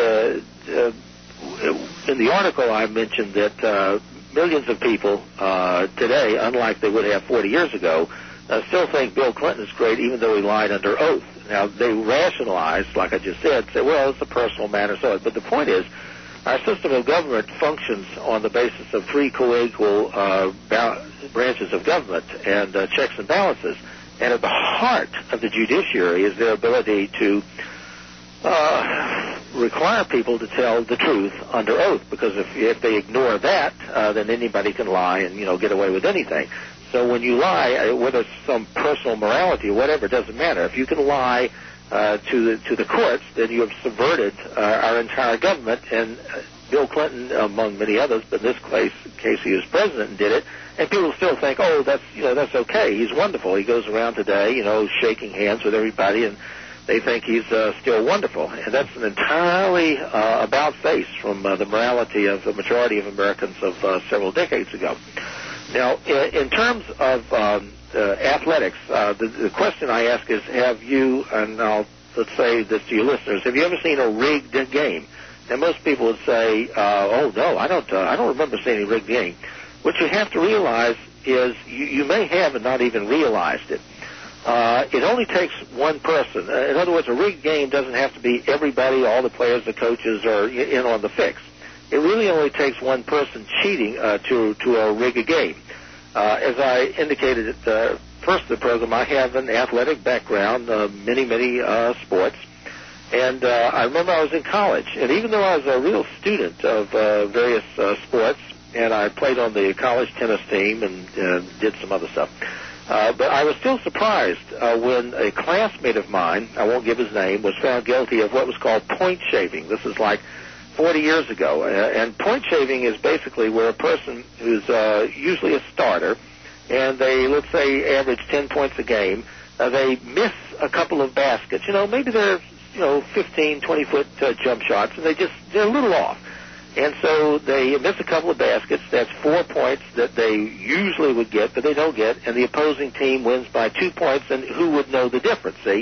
[SPEAKER 17] in the article, I mentioned that millions of people today, unlike they would have 40 years ago, still think Bill Clinton is great, even though he lied under oath. Now, they rationalize, like I just said, say, well, it's a personal matter, so. But the point is, our system of government functions on the basis of three co-equal branches of government and checks and balances. And at the heart of the judiciary is their ability to require people to tell the truth under oath, because if they ignore that, then anybody can lie and, get away with anything. So when you lie, whether it's some personal morality or whatever, it doesn't matter. If you can lie to the courts, then you have subverted our entire government. And Bill Clinton, among many others, but in this case he was president and did it. And people still think, oh, that's okay. He's wonderful. He goes around today, shaking hands with everybody, and they think he's still wonderful. And that's an entirely about face from the morality of the majority of Americans of several decades ago. Now, in terms of athletics, the question I ask is, have you, and let's say this to your listeners, have you ever seen a rigged game? And most people would say, oh, no, I don't remember seeing a rigged game. What you have to realize is you may have and not even realized it. It only takes one person. In other words, a rigged game doesn't have to be everybody, all the players, the coaches are in on the fix. It really only takes one person cheating to rig a game. As I indicated at the first of the program, I have an athletic background, many sports. And I remember I was in college, and even though I was a real student of various sports, and I played on the college tennis team and did some other stuff, but I was still surprised when a classmate of mine, I won't give his name, was found guilty of what was called point shaving. This is like 40 years ago. And point shaving is basically where a person who's usually a starter, and they, let's say, average 10 points a game, they miss a couple of baskets. Maybe they're 15, 20-foot jump shots, and they're a little off. And so they miss a couple of baskets. That's 4 points that they usually would get, but they don't get, and the opposing team wins by 2 points, and who would know the difference, see?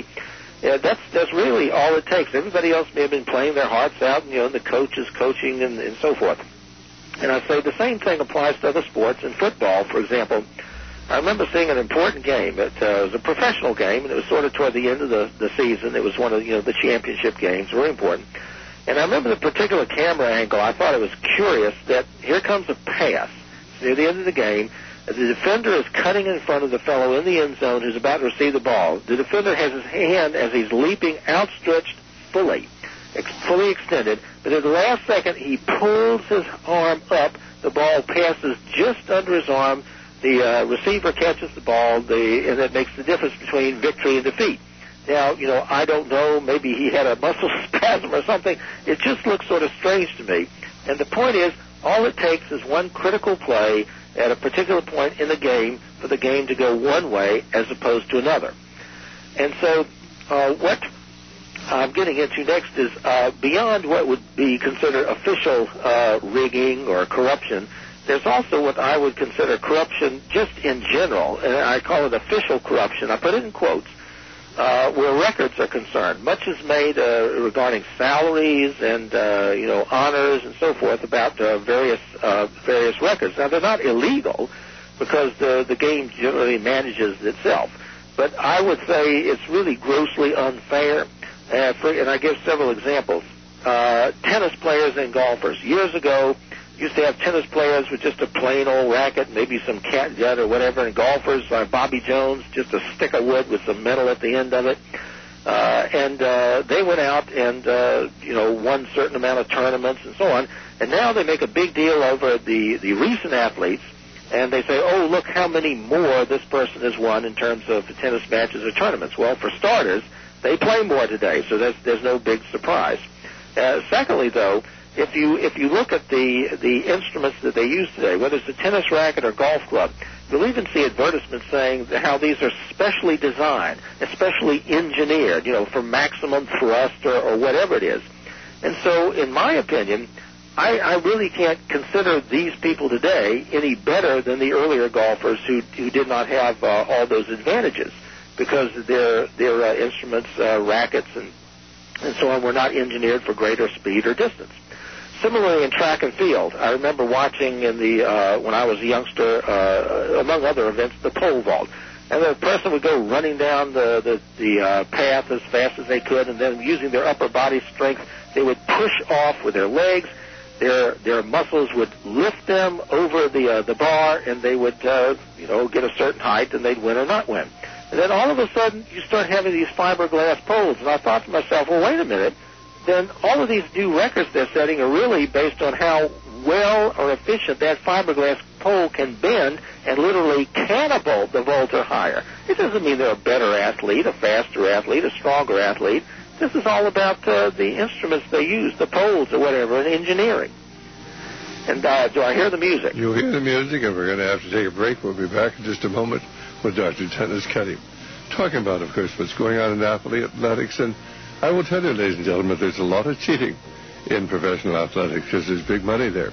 [SPEAKER 17] That's really all it takes. Everybody else may have been playing their hearts out, and the coach is coaching and so forth. And I say the same thing applies to other sports. In football, for example, I remember seeing an important game. It was a professional game, and it was sort of toward the end of the season. It was one of the championship games, very important. And I remember the particular camera angle. I thought it was curious that here comes a pass near the end of the game. The defender is cutting in front of the fellow in the end zone who's about to receive the ball. The defender has his hand, as he's leaping, outstretched fully extended. But at the last second, he pulls his arm up. The ball passes just under his arm. The receiver catches the ball, and that makes the difference between victory and defeat. Now, I don't know. Maybe he had a muscle spasm or something. It just looks sort of strange to me. And the point is, all it takes is one critical play at a particular point in the game for the game to go one way as opposed to another. And so what I'm getting into next is beyond what would be considered official rigging or corruption, there's also what I would consider corruption just in general, and I call it official corruption. I put it in quotes, where records are concerned. Much is made regarding salaries and honors and so forth about various records. Now, they're not illegal because the game generally manages itself, but I would say it's really grossly unfair. And I give several examples. Tennis players and golfers. Years ago, used to have tennis players with just a plain old racket, maybe some catgut or whatever, and golfers like Bobby Jones, just a stick of wood with some metal at the end of it. And they went out and, won a certain amount of tournaments and so on. And now they make a big deal over the recent athletes, and they say, oh, look how many more this person has won in terms of tennis matches or tournaments. Well, for starters, they play more today, so there's no big surprise. Secondly, though, if you look at the instruments that they use today, whether it's a tennis racket or golf club, you'll even see advertisements saying how these are specially designed, especially engineered, for maximum thrust or whatever it is. And so, in my opinion, I really can't consider these people today any better than the earlier golfers who did not have all those advantages, because their instruments, rackets, and so on were not engineered for greater speed or distance. Similarly, in track and field, I remember watching in the when I was a youngster, among other events, the pole vault. And the person would go running down the path as fast as they could, and then using their upper body strength, they would push off with their legs. Their muscles would lift them over the bar, and they would get a certain height, and they'd win or not win. And then all of a sudden, you start having these fiberglass poles, and I thought to myself, well, wait a minute. Then all of these new records they're setting are really based on how well or efficient that fiberglass pole can bend and literally cannibal the vaulter higher. It doesn't mean they're a better athlete, a faster athlete, a stronger athlete. This is all about the instruments they use, the poles or whatever, and engineering. And do I hear the music?
[SPEAKER 1] You'll hear the music, and we're going to have to take a break. We'll be back in just a moment with Dr. Dennis Cuddy, talking about, of course, what's going on in athletics. And I will tell you, ladies and gentlemen, there's a lot of cheating in professional athletics because there's big money there.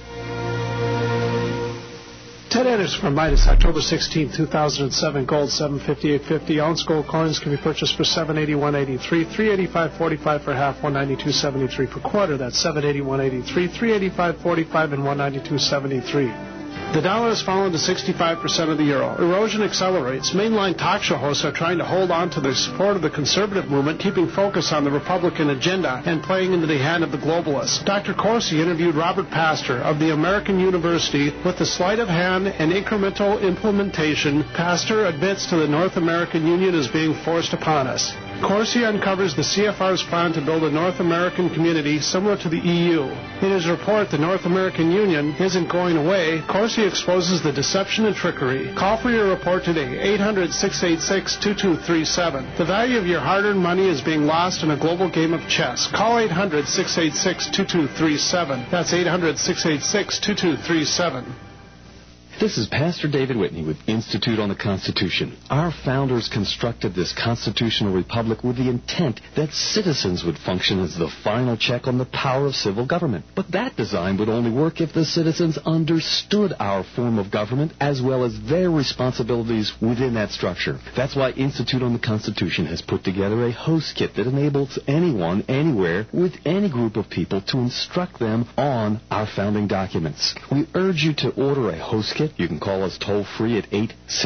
[SPEAKER 20] Ted Anderson from Midas, October 16, 2007, gold 758.50. Ounce gold coins can be purchased for $781.83, $385.45 for half, $192.73 per quarter. That's $781.83, $385.45, and $192.73. The dollar has fallen to 65% of the euro. Erosion accelerates. Mainline talk show hosts are trying to hold on to the support of the conservative movement, keeping focus on the Republican agenda and playing into the hand of the globalists. Dr. Corsi interviewed Robert Pastor of the American University. With the sleight of hand and incremental implementation, Pastor admits to the North American Union is being forced upon us. Corsi uncovers the CFR's plan to build a North American community similar to the EU. In his report, The North American Union Isn't Going Away, Corsi exposes the deception and trickery. Call for your report today, 800-686-2237. The value of your hard-earned money is being lost in a global game of chess. Call 800-686-2237. That's 800-686-2237.
[SPEAKER 21] This is Pastor David Whitney with Institute on the Constitution. Our founders constructed this constitutional republic with the intent that citizens would function as the final check on the power of civil government. But that design would only work if the citizens understood our form of government as well as their responsibilities within that structure. That's why Institute on the Constitution has put together a host kit that enables anyone, anywhere, with any group of people to instruct them on our founding documents. We urge you to order a host kit. You can call us toll-free at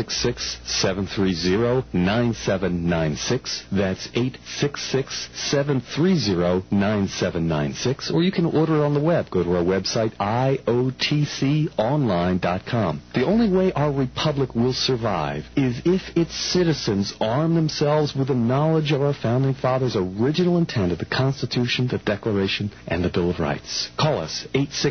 [SPEAKER 21] 866-730-9796. That's 866-730-9796. Or you can order it on the web. Go to our website, iotconline.com. The only way our republic will survive is if its citizens arm themselves with the knowledge of our founding fathers' original intent of the Constitution, the Declaration, and the Bill of Rights. Call us,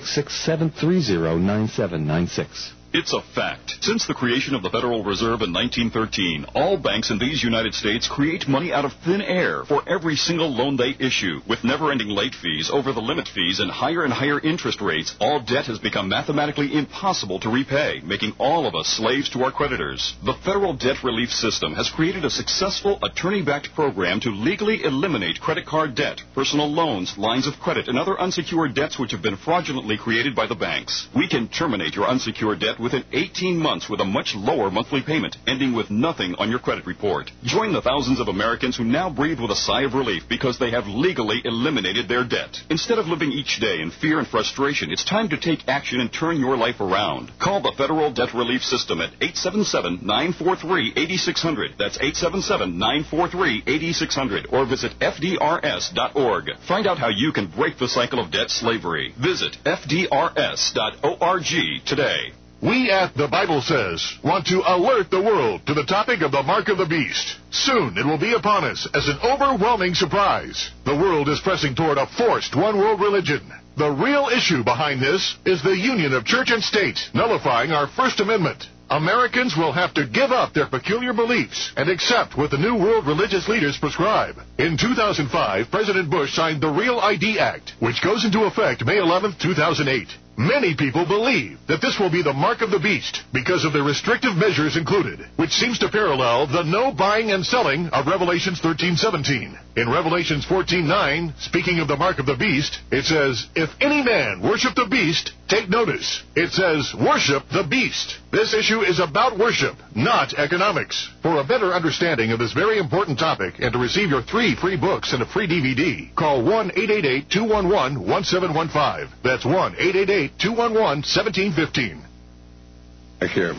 [SPEAKER 21] 866-730-9796.
[SPEAKER 6] It's a fact. Since the creation of the Federal Reserve in 1913, all banks in these United States create money out of thin air for every single loan they issue. With never-ending late fees, over-the-limit fees, and higher interest rates, all debt has become mathematically impossible to repay, making all of us slaves to our creditors. The Federal Debt Relief System has created a successful attorney-backed program to legally eliminate credit card debt, personal loans, lines of credit, and other unsecured debts which have been fraudulently created by the banks. We can terminate your unsecured debt within 18 months with a much lower monthly payment, ending with nothing on your credit report. Join the thousands of Americans who now breathe with a sigh of relief because they have legally eliminated their debt. Instead of living each day in fear and frustration, it's time to take action and turn your life around. Call the Federal Debt Relief System at 877-943-8600. That's 877-943-8600. Or visit FDRS.org. Find out how you can break the cycle of debt slavery. Visit FDRS.org today.
[SPEAKER 22] We at The Bible Says want to alert the world to the topic of the mark of the beast. Soon it will be upon us as an overwhelming surprise. The world is pressing toward a forced one-world religion. The real issue behind this is the union of church and state, nullifying our First Amendment. Americans will have to give up their peculiar beliefs and accept what the new world religious leaders prescribe. In 2005, President Bush signed the Real ID Act, which goes into effect May 11, 2008. Many people believe that this will be the mark of the beast because of the restrictive measures included, which seems to parallel the no buying and selling of Revelations 13:17. In Revelations 14:9, speaking of the mark of the beast, it says, "If any man worship the beast, take notice." It says, "Worship the beast." This issue is about worship, not economics. For a better understanding of this very important topic and to receive your 3 free books and a free DVD, call 1-888-211-1715. That's 1-888-211-1715.
[SPEAKER 1] Thank you.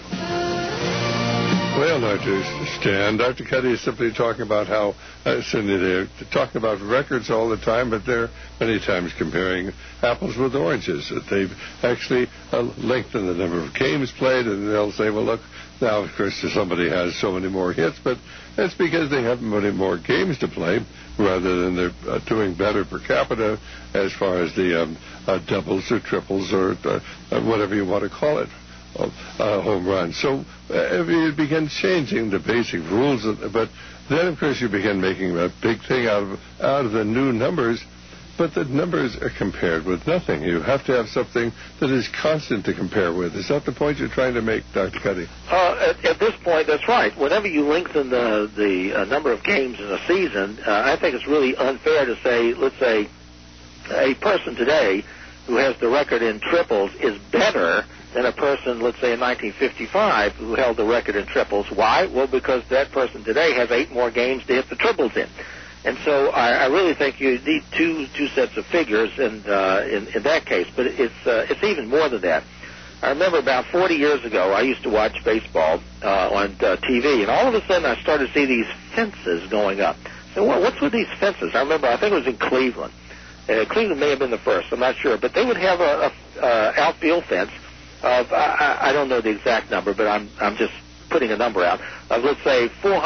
[SPEAKER 1] Well, Dr. Stan, Dr. Cuddy is simply talking about how, Cindy, they're talking about records all the time, but they're many times comparing apples with oranges. That they've actually lengthened the number of games played, and they'll say, well, look, now, of course, somebody has so many more hits, but that's because they have many more games to play, rather than they're doing better per capita as far as the doubles or triples or whatever you want to call it. Home run. So you begin changing the basic rules, but then, of course, you begin making a big thing out of the new numbers, but the numbers are compared with nothing. You have to have something that is constant to compare with. Is that the point you're trying to make, Dr. Cuddy?
[SPEAKER 17] At this point, that's right. Whenever you lengthen the number of games in a season, I think it's really unfair to say, let's say, a person today who has the record in triples is better than a person, let's say, in 1955 who held the record in triples. Why? Well, because that person today has 8 more games to hit the triples in. And so I really think you need two sets of figures in that case. But it's even more than that. I remember about 40 years ago, I used to watch baseball on TV, and all of a sudden I started to see these fences going up. So what's with these fences? I remember, I think it was in Cleveland. Cleveland may have been the first, I'm not sure. But they would have a outfield fence of, I don't know the exact number, but I'm just putting a number out, of, let's say,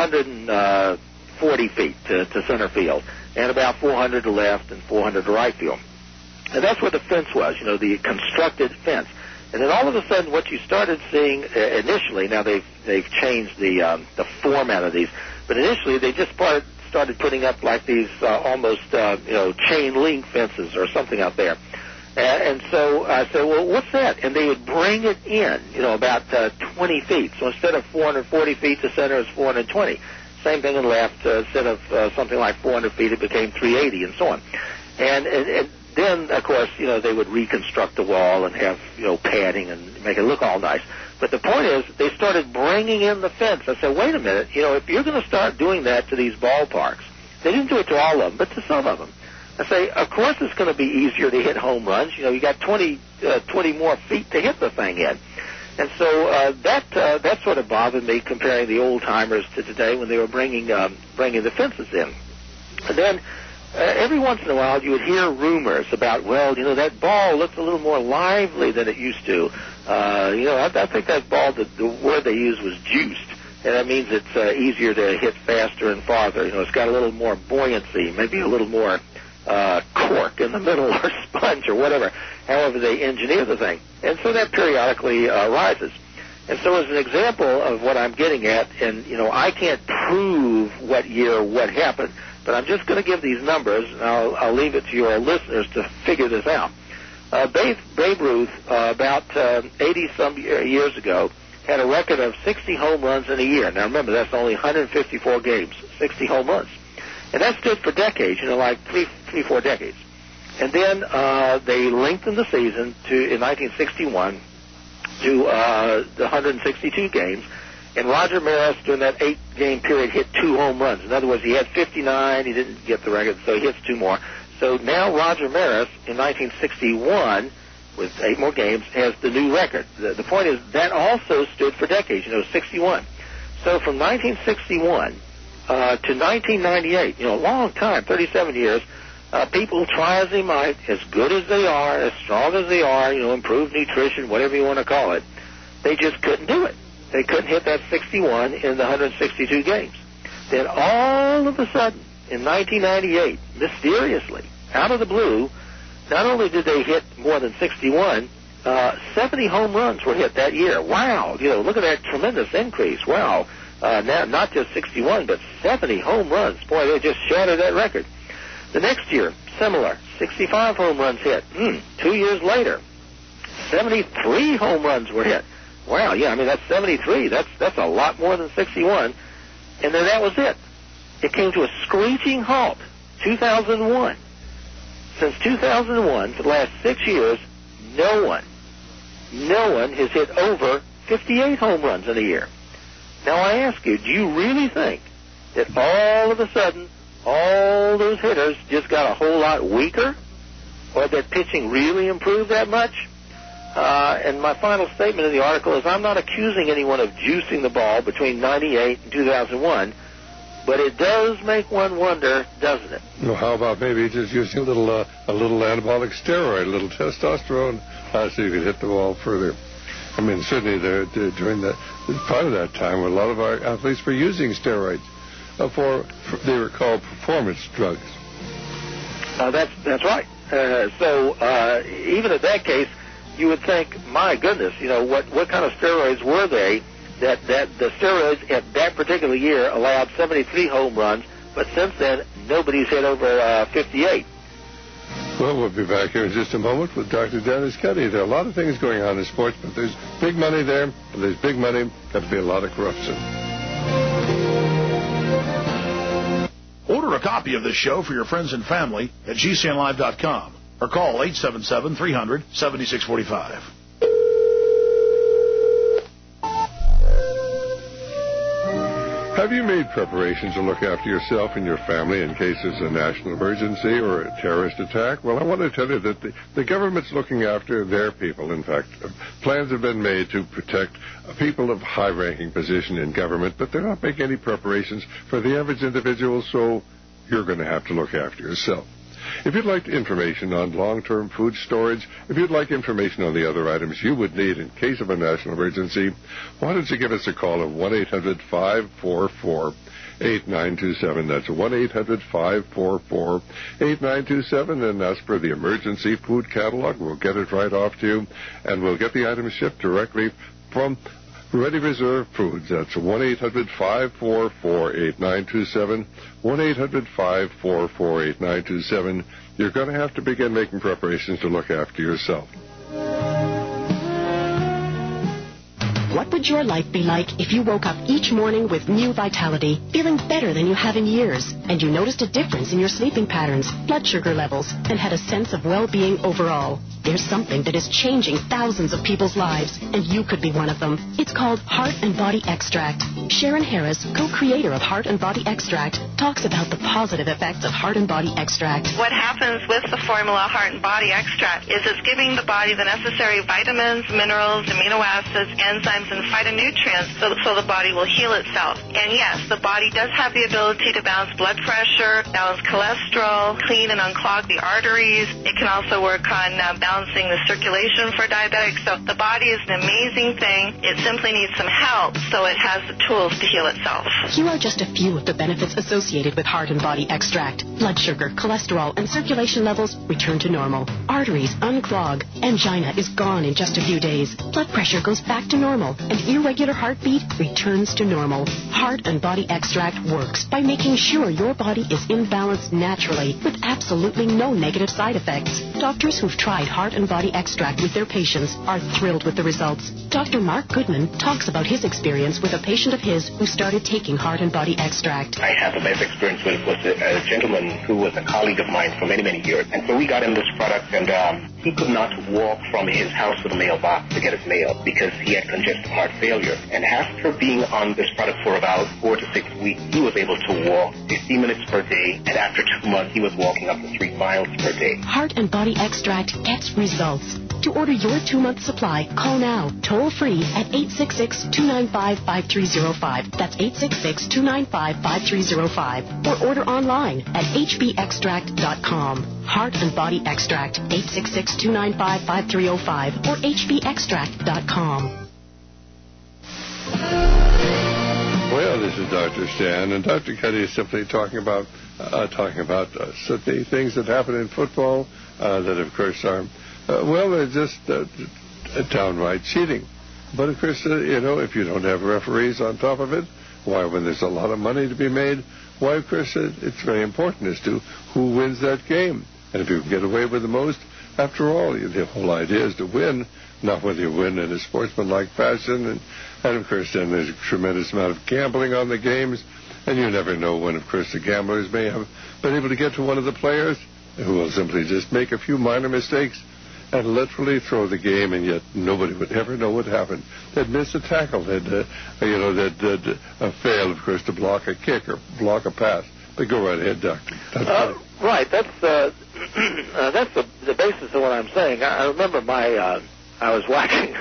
[SPEAKER 17] 440 feet to center field, and about 400 to left and 400 to right field. And that's what the fence was, the constructed fence. And then all of a sudden what you started seeing initially, now they've changed the format of these, but initially they just started putting up like these almost chain link fences or something out there. And so I said, well, what's that? And they would bring it in, about 20 feet. So instead of 440 feet to center, it's 420. Same thing in left. Instead of something like 400 feet, it became 380 and so on. And then, of course, they would reconstruct the wall and have, padding and make it look all nice. But the point is, they started bringing in the fence. I said, wait a minute, if you're going to start doing that to these ballparks, they didn't do it to all of them, but to some of them. I say, of course it's going to be easier to hit home runs. You got 20 more feet to hit the thing in. And so that sort of bothered me, comparing the old timers to today when they were bringing the fences in. And then every once in a while you would hear rumors about, well, that ball looks a little more lively than it used to. I think that ball, the word they used was juiced. And that means it's easier to hit faster and farther. It's got a little more buoyancy, maybe a little more cork in the middle or sponge or whatever, however they engineer the thing. And so that periodically rises. And so as an example of what I'm getting at, and, I can't prove what year what happened, but I'm just going to give these numbers, and I'll leave it to your listeners to figure this out. Babe Ruth, about 80-some years ago, had a record of 60 home runs in a year. Now, remember, that's only 154 games, 60 home runs. And that stood for decades, like 4 decades. And then they lengthened the season in 1961 to the 162 games. And Roger Maris, during that 8-game period, hit 2 home runs. In other words, he had 59. He didn't get the record, so he hits 2 more. So now Roger Maris, in 1961, with 8 more games, has the new record. The point is, that also stood for decades, 61. So from 1961 to 1998, a long time, 37 years, people try as they might, as good as they are, as strong as they are, improved nutrition, whatever you want to call it, they just couldn't do it. They couldn't hit that 61 in the 162 games. Then all of a sudden, in 1998, mysteriously, out of the blue, not only did they hit more than 61, 70 home runs were hit that year. Wow, look at that tremendous increase. Wow. Not just 61, but 70 home runs. Boy, they just shattered that record. The next year, similar, 65 home runs hit. 2 years later, 73 home runs were hit. Wow, yeah, I mean, that's 73. That's a lot more than 61. And then that was it. It came to a screeching halt, 2001. Since 2001, for the last 6 years, no one has hit over 58 home runs in a year. Now I ask you, do you really think that all of a sudden all those hitters just got a whole lot weaker, or that pitching really improved that much? And my final statement in the article is I'm not accusing anyone of juicing the ball between 98 and 2001, but it does make one wonder, doesn't it?
[SPEAKER 1] Well, how about maybe just using a little anabolic steroid, a little testosterone, so you could hit the ball further? I mean, certainly during part of that time, a lot of our athletes were using steroids they were called performance drugs.
[SPEAKER 17] That's right. So even in that case, you would think, my goodness, what kind of steroids were they that the steroids at that particular year allowed 73 home runs, but since then nobody's hit over 58.
[SPEAKER 1] Well, we'll be back here in just a moment with Dr. Dennis Cuddy. There are a lot of things going on in sports, but there's big money there, and there's big money, got to be a lot of corruption.
[SPEAKER 15] Order a copy of this show for your friends and family at GCNlive.com or call 877-300-7645.
[SPEAKER 1] Have you made preparations to look after yourself and your family in case there's a national emergency or a terrorist attack? Well, I want to tell you that the government's looking after their people. In fact, plans have been made to protect people of high-ranking position in government, but they're not making any preparations for the average individual, so you're going to have to look after yourself. If you'd like information on long-term food storage, if you'd like information on the other items you would need in case of a national emergency, why don't you give us a call at 1-800-544-8927. That's 1-800-544-8927, and ask for the emergency food catalog. We'll get it right off to you, and we'll get the items shipped directly from Ready Reserve Foods. That's 1-800-544-8927, 1-800-544-8927. You're going to have to begin making preparations to look after yourself.
[SPEAKER 7] What would your life be like if you woke up each morning with new vitality, feeling better than you have in years, and you noticed a difference in your sleeping patterns, blood sugar levels, and had a sense of well-being overall? There's something that is changing thousands of people's lives, and you could be one of them. It's called Heart and Body Extract. Sharon Harris, co-creator of Heart and Body Extract, talks about the positive effects of Heart and Body Extract.
[SPEAKER 8] What happens with the formula Heart and Body Extract is it's giving the body the necessary vitamins, minerals, amino acids, enzymes, and phytonutrients so the body will heal itself. And yes, the body does have the ability to balance blood pressure, balance cholesterol, clean and unclog the arteries. It can also work on balancing the circulation for diabetics. So the body is an amazing thing. It simply needs some help so it has the tools to heal itself.
[SPEAKER 7] Here are just a few of the benefits associated with Heart and Body Extract. Blood sugar, cholesterol, and circulation levels return to normal. Arteries unclog. Angina is gone in just a few days. Blood pressure goes back to normal, and irregular heartbeat returns to normal. Heart and Body Extract works by making sure your body is in balance naturally with absolutely no negative side effects. Doctors who've tried Heart and Body Extract with their patients are thrilled with the results. Dr. Mark Goodman talks about his experience with a patient of his who started taking Heart and Body Extract.
[SPEAKER 23] I had the best experience with a gentleman who was a colleague of mine for many, many years. And so we got him this product, and he could not walk from his house to the mailbox to get his mail because he had congestive heart failure. And after being on this product for about 4 to 6 weeks, he was able to walk 50 minutes per day, and after 2 months, he was walking up to 3 miles per day.
[SPEAKER 7] Heart and Body Extract gets results. To order your 2-month supply, call now, toll free at 866-295-5305. That's 866-295-5305. Or order online at hbextract.com. Heart and Body Extract, 866-295-5305 or hbextract.com.
[SPEAKER 1] Well, this is Dr. Stan, and Dr. Cuddy is simply talking about the things that happen in football that, of course, are they're just downright cheating. But, of course, if you don't have referees on top of it, why, when there's a lot of money to be made, why, of course, it's very important as to who wins that game. And if you can get away with the most, after all, the whole idea is to win, not whether you win in a sportsmanlike fashion. And of course, then there's a tremendous amount of gambling on the games, and you never know when, of course, the gamblers may have been able to get to one of the players who will simply just make a few minor mistakes and literally throw the game, and yet nobody would ever know what happened. They'd miss a tackle. They'd fail, of course, to block a kick or block a pass. But go right ahead, Doctor.
[SPEAKER 17] Right. That's the basis of what I'm saying. I remember I was watching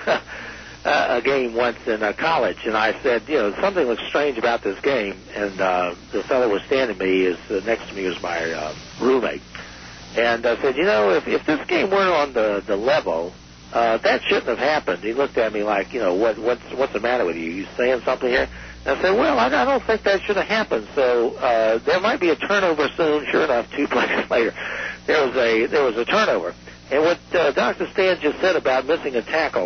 [SPEAKER 17] a game once in college, and I said, something looks strange about this game. And the fellow was standing next to me was my roommate. And I said, if this game weren't on the level, that shouldn't have happened. He looked at me like, what's the matter with you? You saying something here? And I said, well, I don't think that should have happened. So there might be a turnover soon. Sure enough, 2 plays later, there was a turnover. And what Dr. Stan just said about missing a tackle,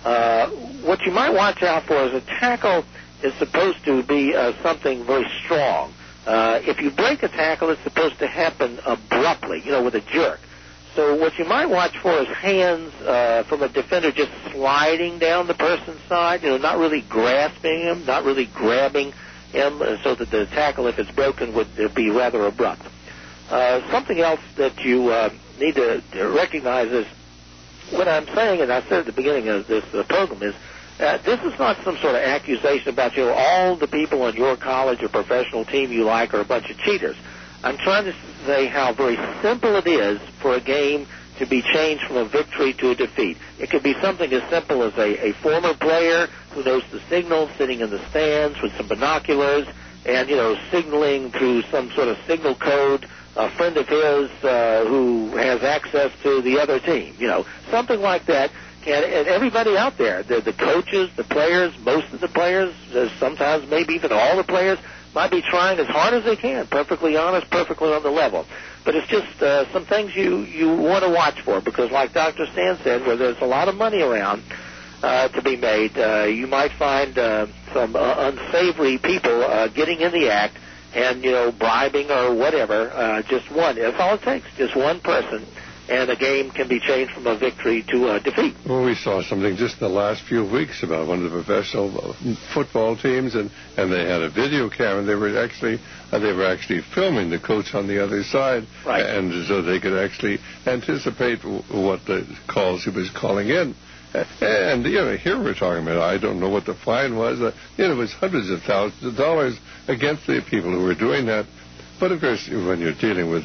[SPEAKER 17] what you might watch out for is a tackle is supposed to be something very strong. If you break a tackle, it's supposed to happen abruptly, with a jerk. So what you might watch for is hands from a defender just sliding down the person's side, not really grasping him, not really grabbing him, so that the tackle, if it's broken, would be rather abrupt. Something else that you need to recognize is what I'm saying, and I said at the beginning of this program, is this is not some sort of accusation about all the people on your college or professional team you like are a bunch of cheaters. I'm trying to say how very simple it is for a game to be changed from a victory to a defeat. It could be something as simple as a former player who knows the signal sitting in the stands with some binoculars and, signaling through some sort of signal code, a friend of his who has access to the other team, something like that. And everybody out there, the coaches, the players, most of the players, sometimes maybe even all the players, might be trying as hard as they can, perfectly honest, perfectly on the level. But it's just some things you want to watch for, because like Dr. Stan said, where there's a lot of money around to be made, you might find some unsavory people getting in the act and, bribing or whatever, just one. That's all it takes, just one person. And a game can be changed from a victory to a defeat.
[SPEAKER 1] Well, we saw something just in the last few weeks about one of the professional football teams, and they had a video camera. They were actually filming the coach on the other side,
[SPEAKER 17] right.
[SPEAKER 1] And so they could actually anticipate what the calls he was calling in. And here we're talking about, I don't know what the fine was. It was hundreds of thousands of dollars against the people who were doing that. But, of course, when you're dealing with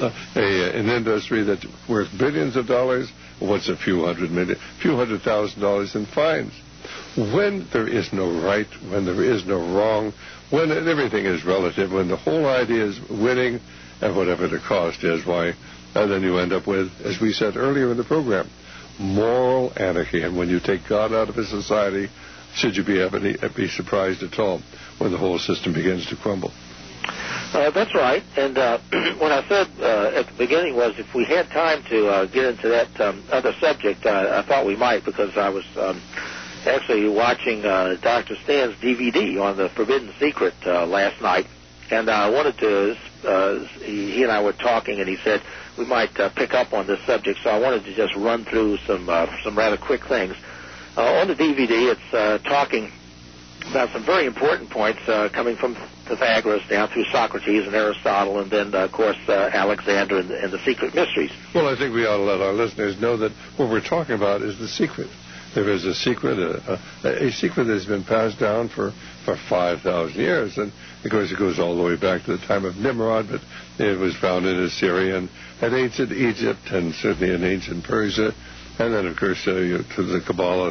[SPEAKER 1] an industry that's worth billions of dollars, what's a few $100,000 in fines? When there is no right, when there is no wrong, when everything is relative, when the whole idea is winning at whatever the cost is, then you end up with, as we said earlier in the program, moral anarchy. And when you take God out of a society, should you be surprised at all when the whole system begins to crumble?
[SPEAKER 17] That's right. And what I said at the beginning was if we had time to get into that other subject, I thought we might, because I was actually watching Dr. Stan's DVD on the Forbidden Secret last night. And I wanted to, he and I were talking, and he said we might pick up on this subject. So I wanted to just run through some rather quick things. On the DVD, it's talking about some very important points coming from Pythagoras down through Socrates and Aristotle, and then, of course, Alexander and the secret mysteries.
[SPEAKER 1] Well, I think we ought to let our listeners know that what we're talking about is the secret. There is a secret, a secret that has been passed down for 5,000 years. And, of course, it goes all the way back to the time of Nimrod, but it was found in Assyria and ancient Egypt and certainly in ancient Persia. And then, of course, to the Kabbalah,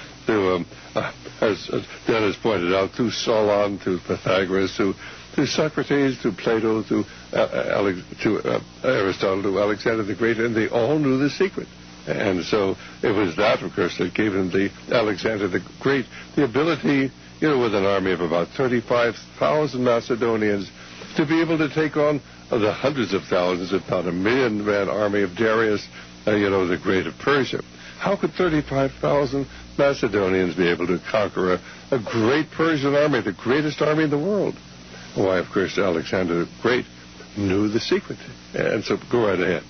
[SPEAKER 1] as Dennis pointed out, through Solon, to Pythagoras, to Socrates, to Plato, to Aristotle, to Alexander the Great, and they all knew the secret. And so it was that, of course, that gave him Alexander the Great the ability, with an army of about 35,000 Macedonians, to be able to take on the hundreds of thousands, if not a million-man army of Darius, the Great of Persia. How could 35,000 Macedonians be able to conquer a great Persian army, the greatest army in the world? Why, of course, Alexander the Great knew the secret. And so go right ahead.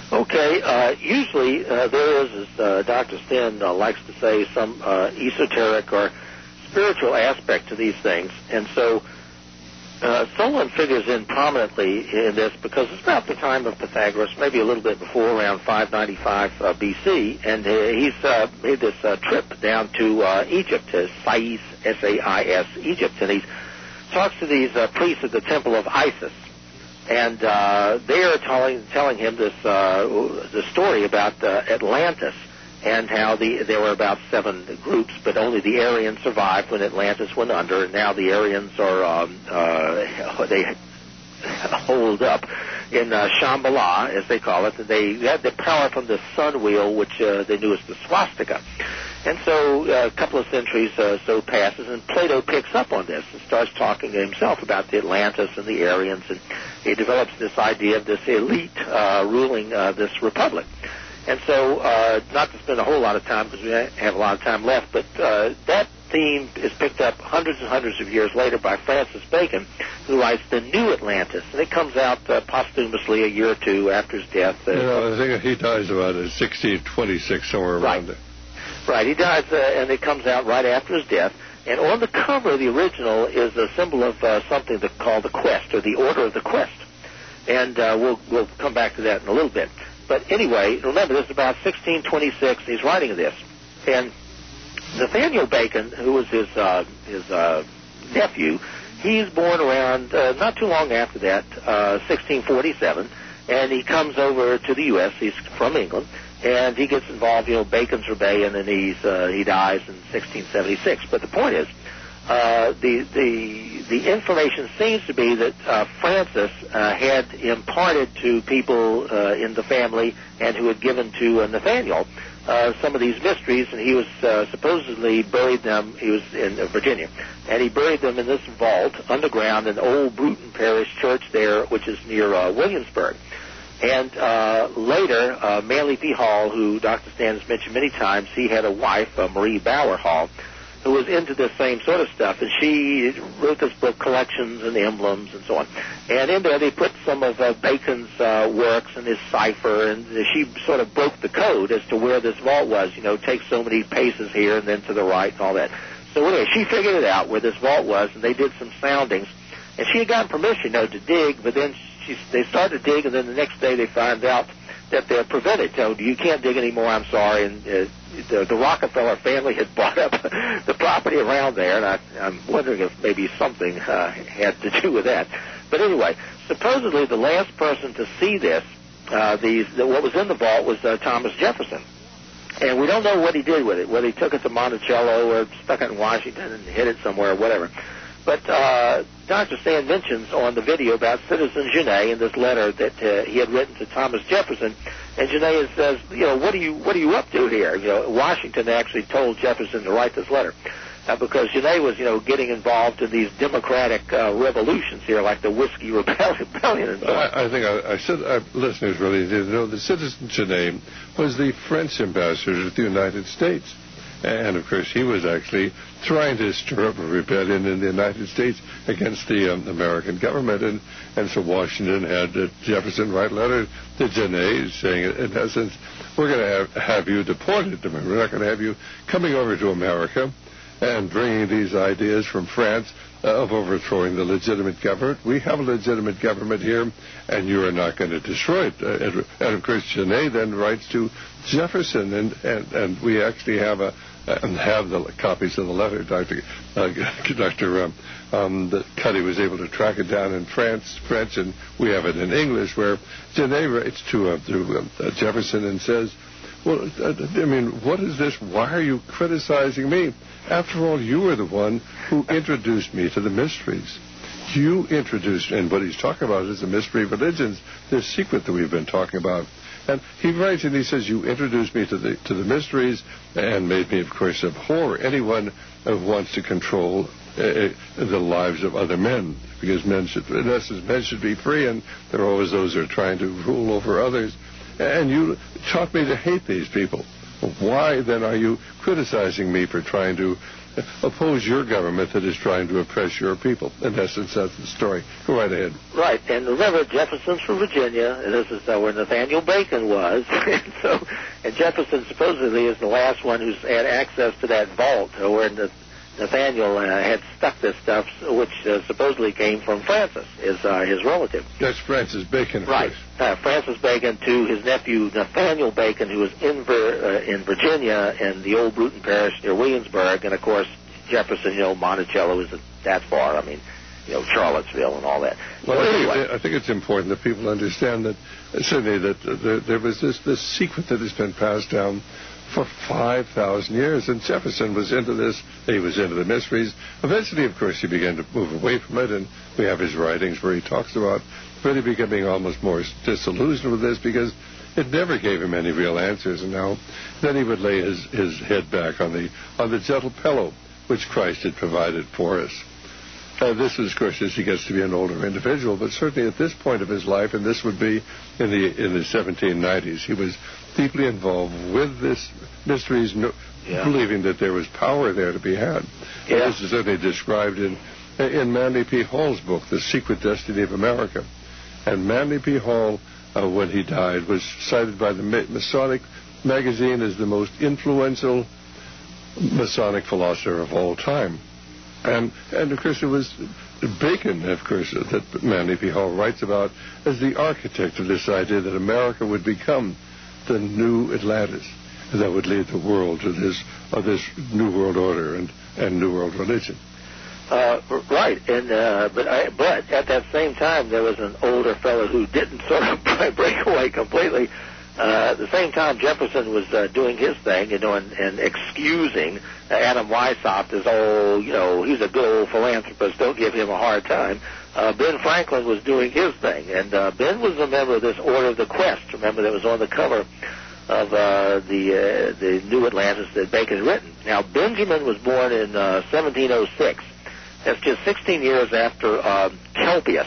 [SPEAKER 17] Okay, usually there is, as Dr. Stin likes to say, some esoteric or spiritual aspect to these things. And so Solon figures in prominently in this because it's about the time of Pythagoras, maybe a little bit before, around 595 BC, and he's made this trip down to Egypt, to Sais, S-A-I-S, Egypt, and he talks to these priests at the temple of Isis. And they are telling him this the story about Atlantis and how there were about 7 groups, but only the Aryans survived when Atlantis went under, and now the Aryans are they hold up in Shambhala, as they call it, and they had the power from the sun wheel, which they knew as the swastika. And so a couple of centuries so passes, and Plato picks up on this and starts talking to himself about the Atlantis and the Aryans, and he develops this idea of this elite ruling this republic. And so, not to spend a whole lot of time, because we have a lot of time left, but that theme is picked up hundreds and hundreds of years later by Francis Bacon, who writes The New Atlantis, and it comes out posthumously a year or two after his death.
[SPEAKER 1] I think he dies about 1626, somewhere around there.
[SPEAKER 17] Right, he dies, and it comes out right after his death. And on the cover of the original is a symbol of something called the Quest, or the Order of the Quest. And we'll come back to that in a little bit. But anyway, remember, this is about 1626. He's writing this. And Nathaniel Bacon, who was his nephew, he's born around not too long after that, 1647. And he comes over to the U.S. He's from England. And he gets involved, Bacon's Rebellion, and he dies in 1676. But the point is, the information seems to be that Francis had imparted to people in the family and who had given to Nathaniel some of these mysteries, and he was supposedly buried them. He was in Virginia, and he buried them in this vault underground in Old Bruton Parish Church there, which is near Williamsburg. And later, Manly P. Hall, who Dr. Stan has mentioned many times, he had a wife, Marie Bauer Hall, who was into this same sort of stuff, and she wrote this book, Collections and Emblems and so on. And in there they put some of Bacon's works and his cipher, and she sort of broke the code as to where this vault was. Take so many paces here and then to the right and all that. So anyway, she figured it out where this vault was, and they did some soundings. And she had gotten permission, to dig, but then they started to dig, and then the next day they found out that they're prevented. So you can't dig anymore, I'm sorry. And the Rockefeller family had bought up the property around there, and I'm wondering if maybe something had to do with that. But anyway, supposedly the last person to see this, what was in the vault, was Thomas Jefferson. And we don't know what he did with it, whether he took it to Monticello or stuck it in Washington and hid it somewhere or whatever. But Dr. Stan mentions on the video about Citizen Genet in this letter that he had written to Thomas Jefferson, and Genet says, what are you up to here? Washington actually told Jefferson to write this letter because Genet was, getting involved in these democratic revolutions here, like the Whiskey Rebellion and so on.
[SPEAKER 1] I think I said listeners really didn't know that Citizen Genet was the French ambassador to the United States. And, of course, he was actually trying to stir up a rebellion in the United States against the American government. And so Washington had Jefferson write a letter to Genet saying, in essence, we're going to have you deported. We're not going to have you coming over to America and bringing these ideas from France of overthrowing the legitimate government. We have a legitimate government here, and you are not going to destroy it. And of course, Genet then writes to Jefferson, and we actually have the copies of the letter. Dr. Cuddy was able to track it down in French, and we have it in English, where Genet writes to Jefferson and says, well, what is this? Why are you criticizing me? After all, you were the one who introduced me to the mysteries. You introduced, and what he's talking about is the mystery of religions, this secret that we've been talking about. And he writes and he says, you introduced me to the mysteries and made me, of course, abhor anyone who wants to control the lives of other men, because men should be free, and there are always those who are trying to rule over others. And you taught me to hate these people. Why, then, are you criticizing me for trying to oppose your government that is trying to oppress your people. In essence, that's the story. Go right ahead.
[SPEAKER 17] Right, and remember, Jefferson's from Virginia, and this is where Nathaniel Bacon was. And Jefferson supposedly is the last one who's had access to that vault where Nathaniel had stuck this stuff, which supposedly came from Francis, his relative.
[SPEAKER 1] That's Francis Bacon, of
[SPEAKER 17] right. Francis Bacon to his nephew Nathaniel Bacon, who was in Virginia in the old Bruton Parish near Williamsburg, and of course Jefferson, Monticello isn't that far. I mean, Charlottesville and all that.
[SPEAKER 1] Well, anyway, I think it's important that people understand that certainly that there was this secret that has been passed down for 5,000 years, and Jefferson was into this. He was into the mysteries. Eventually, of course, he began to move away from it, and we have his writings where he talks about really becoming almost more disillusioned with this because it never gave him any real answers. And now, then he would lay his head back on the gentle pillow which Christ had provided for us. This is, of course, as he gets to be an older individual, but certainly at this point of his life, and this would be in the 1790s, he was deeply involved with this mysteries, believing that there was power there to be had. Yeah. This is certainly described in Manly P. Hall's book, The Secret Destiny of America. And Manly P. Hall, when he died, was cited by the Masonic magazine as the most influential Masonic philosopher of all time. And of course, it was Bacon, of course, that Manly P. Hall writes about as the architect of this idea that America would become the new Atlantis that would lead the world to this new world order and new world religion.
[SPEAKER 17] Right, and but at that same time, there was an older fellow who didn't sort of break away completely. At the same time, Jefferson was doing his thing, and excusing Adam Weishaupt as, he's a good old philanthropist, don't give him a hard time. Ben Franklin was doing his thing, and Ben was a member of this Order of the Quest, remember, that was on the cover of the New Atlantis that Bacon had written. Now, Benjamin was born in 1706. That's just 16 years after Kelpius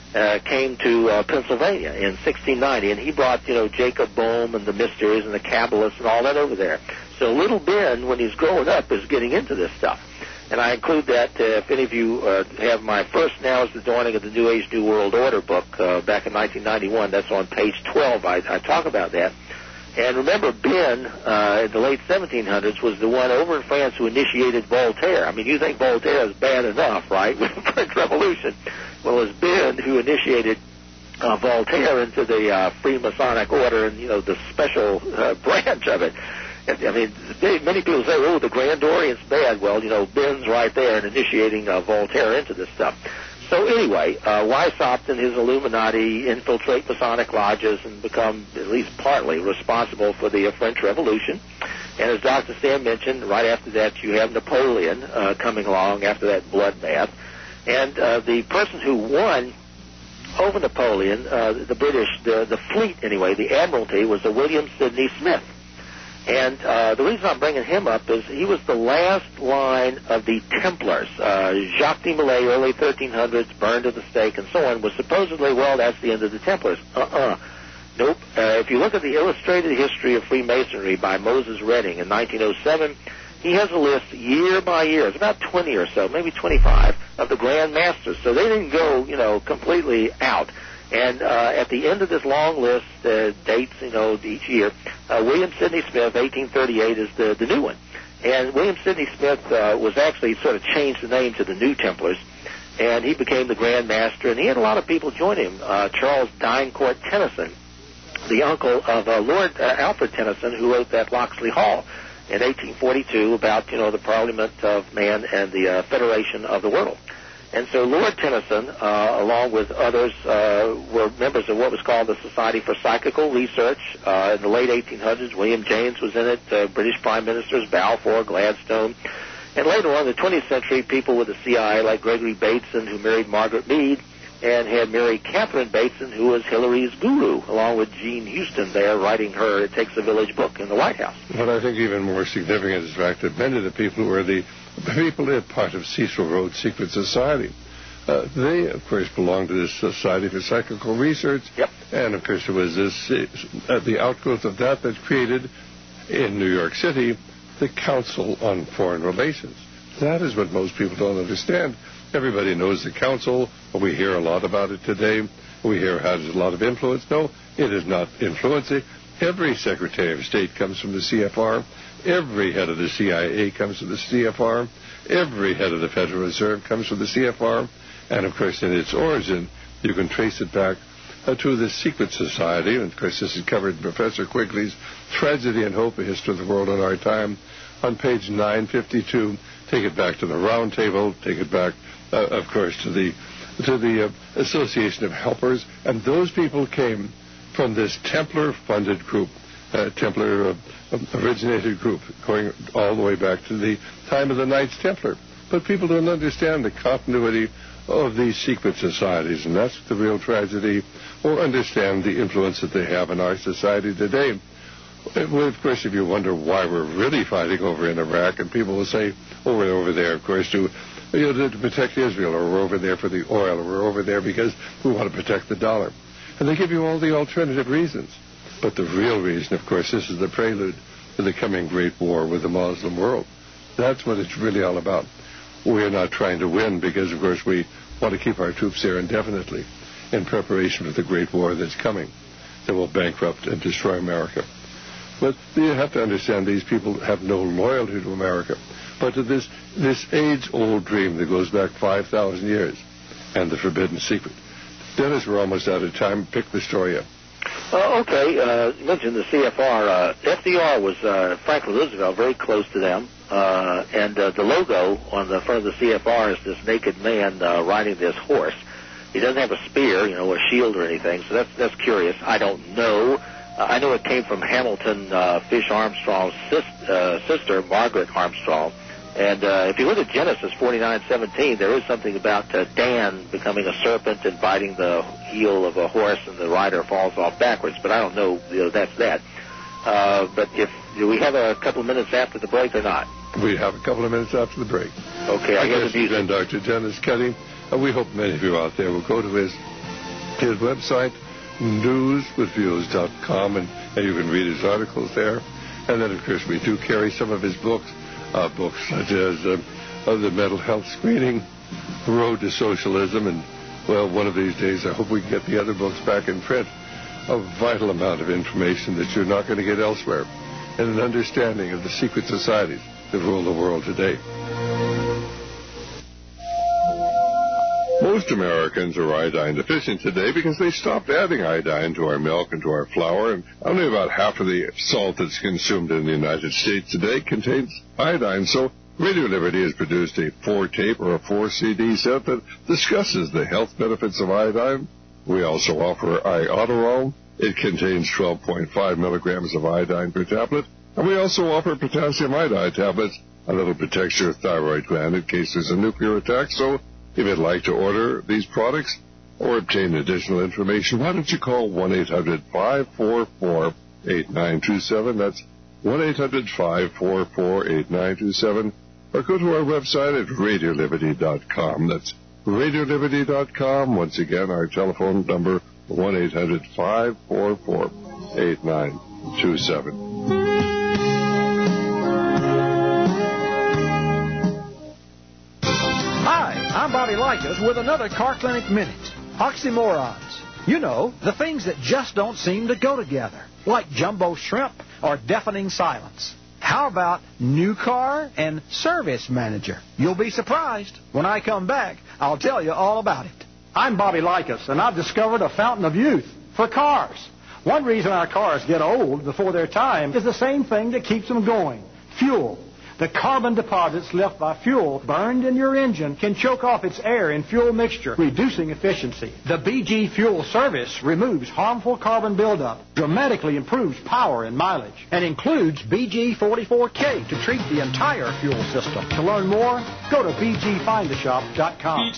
[SPEAKER 17] came to Pennsylvania in 1690, and he brought, Jacob Boehme and the Mysteries and the Kabbalists and all that over there. So little Ben, when he's growing up, is getting into this stuff. And I include that if any of you have my first Now is the Dawning of the New Age, New World Order book back in 1991. That's on page 12. I talk about that. And remember, Ben, in the late 1700s, was the one over in France who initiated Voltaire. I mean, you think Voltaire is bad enough, right, with the French Revolution. Well, it was Ben who initiated Voltaire into the Freemasonic order and, the special branch of it. I mean, many people say, the Grand Orient's bad. Well, Ben's right there in initiating Voltaire into this stuff. So anyway, Weishaupt and his Illuminati infiltrate Masonic lodges and become at least partly responsible for the French Revolution. And as Dr. Stan mentioned, right after that you have Napoleon coming along after that bloodbath. And the person who won over Napoleon, the British, the fleet anyway, the Admiralty, was a William Sidney Smith. And the reason I'm bringing him up is he was the last line of the Templars. Jacques de Molay, early 1300s, burned at the stake and so on, was supposedly, that's the end of the Templars. Nope. If you look at the Illustrated History of Freemasonry by Moses Redding in 1907, he has a list year by year. It's about 20 or so, maybe 25, of the Grand Masters. So they didn't go, completely out. And at the end of this long list, dates, each year, William Sidney Smith, 1838, is the new one. And William Sidney Smith was actually sort of changed the name to the New Templars, and he became the Grand Master, and he had a lot of people join him. Charles Dyncourt Tennyson, the uncle of Lord Alfred Tennyson, who wrote that Locksley Hall in 1842 about, the Parliament of Man and the Federation of the World. And so Lord Tennyson, along with others, were members of what was called the Society for Psychical Research. In the late 1800s, William James was in it, British Prime Ministers, Balfour, Gladstone. And later on in the 20th century, people with the CIA like Gregory Bateson, who married Margaret Mead, and had married Catherine Bateson, who was Hillary's guru, along with Jean Houston there writing her It Takes a Village book in the White House.
[SPEAKER 1] What I think even more significant is the fact that many of the people who were the people who are part of Cecil Rhodes' secret society, they, of course, belonged to this Society for Psychical Research.
[SPEAKER 17] Yep.
[SPEAKER 1] And, of course, it was this the outgrowth of that created, in New York City, the Council on Foreign Relations. That is what most people don't understand. Everybody knows the council. We hear a lot about it today. We hear it has a lot of influence. No, it is not influence. Every Secretary of State comes from the CFR. Every head of the CIA comes from the CFR. Every head of the Federal Reserve comes from the CFR. And, of course, in its origin, you can trace it back to the secret society. And, of course, this is covered in Professor Quigley's Tragedy and Hope, A History of the World in Our Time, on page 952. Take it back to the Round Table. Take it back, of course, to the Association of Helpers. And those people came from this Templar-funded group, Templar-originated group, going all the way back to the time of the Knights Templar. But people don't understand the continuity of these secret societies, and that's the real tragedy, or understand the influence that they have in our society today. Well, of course, if you wonder why we're really fighting over in Iraq, and people will say, oh, we're over there, of course, to protect Israel, or we're over there for the oil, or we're over there because we want to protect the dollar. And they give you all the alternative reasons. But the real reason, of course, this is the prelude to the coming great war with the Muslim world. That's what it's really all about. We're not trying to win because, of course, we want to keep our troops there indefinitely in preparation for the great war that's coming that will bankrupt and destroy America. But you have to understand these people have no loyalty to America, but to this age-old dream that goes back 5,000 years and the forbidden secret. Dennis, we're almost out of time. Pick the story up.
[SPEAKER 17] Okay. You mentioned the CFR. FDR was Franklin Roosevelt, very close to them. And the logo on the front of the CFR is this naked man riding this horse. He doesn't have a spear, a shield or anything, so that's curious. I don't know. I know it came from Hamilton Fish Armstrong's sister, Margaret Armstrong. And if you look at Genesis 49:17, there is something about Dan becoming a serpent and biting the heel of a horse, and the rider falls off backwards. But I don't know, that's that. But do we have a couple of minutes after the break or not?
[SPEAKER 1] We have a couple of minutes after the break.
[SPEAKER 17] Okay, I guess
[SPEAKER 1] you've been Dr. Dennis Cuddy. We hope many of you out there will go to his website, newswithviews.com, and you can read his articles there. And then, of course, we do carry some of his books such as the Mental Health Screening, Road to Socialism, and, well, one of these days I hope we can get the other books back in print. A vital amount of information that you're not going to get elsewhere, and an understanding of the secret societies that rule the world today. Most Americans are iodine deficient today because they stopped adding iodine to our milk and to our flour, and only about half of the salt that's consumed in the United States today contains iodine. So Radio Liberty has produced a 4-tape or a 4-CD set that discusses the health benefits of iodine. We also offer Iodoral. It contains 12.5 milligrams of iodine per tablet. And we also offer potassium iodide tablets, a little protects your thyroid gland in case there's a nuclear attack. So if you'd like to order these products or obtain additional information, why don't you call 1-800-544-8927. That's 1-800-544-8927. Or go to our website at radioliberty.com. That's radioliberty.com. Once again, our telephone number, 1-800-544-8927.
[SPEAKER 9] Hi, I'm Bobby Likas with another Car Clinic Minute. Oxymorons. You know, the things that just don't seem to go together, like jumbo shrimp or deafening silence. How about new car and service manager? You'll be surprised. When I come back, I'll tell you all about it. I'm Bobby Likas, and I've discovered a fountain of youth for cars. One reason our cars get old before their time is the same thing that keeps them going: fuel. The carbon deposits left by fuel burned in your engine can choke off its air and fuel mixture, reducing efficiency. The BG Fuel Service removes harmful carbon buildup, dramatically improves power and mileage, and includes BG44K to treat the entire fuel system. To learn more, go to bgfindashop.com.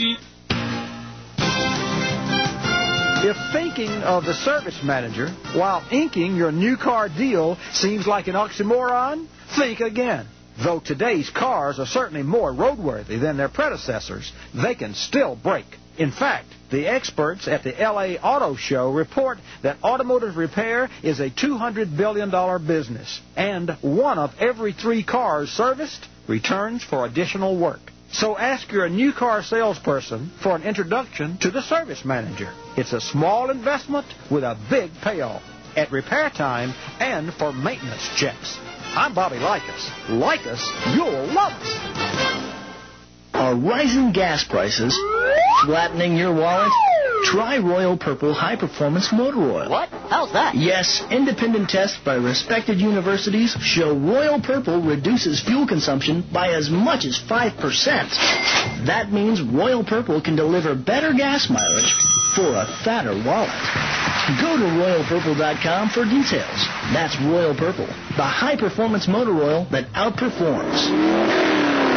[SPEAKER 9] If thinking of the service manager while inking your new car deal seems like an oxymoron, think again. Though today's cars are certainly more roadworthy than their predecessors, they can still break. In fact, the experts at the LA Auto Show report that automotive repair is a $200 billion business, and 1 of every 3 cars serviced returns for additional work. So ask your new car salesperson for an introduction to the service manager. It's a small investment with a big payoff at repair time and for maintenance checks. I'm Bobby Likas. Like us, you'll love us.
[SPEAKER 10] Are rising gas prices flattening your wallet? Try Royal Purple High Performance Motor Oil.
[SPEAKER 12] What? How's that?
[SPEAKER 10] Yes, independent tests by respected universities show Royal Purple reduces fuel consumption by as much as 5%. That means Royal Purple can deliver better gas mileage for a fatter wallet. Go to RoyalPurple.com for details. That's Royal Purple, the high-performance motor oil that outperforms.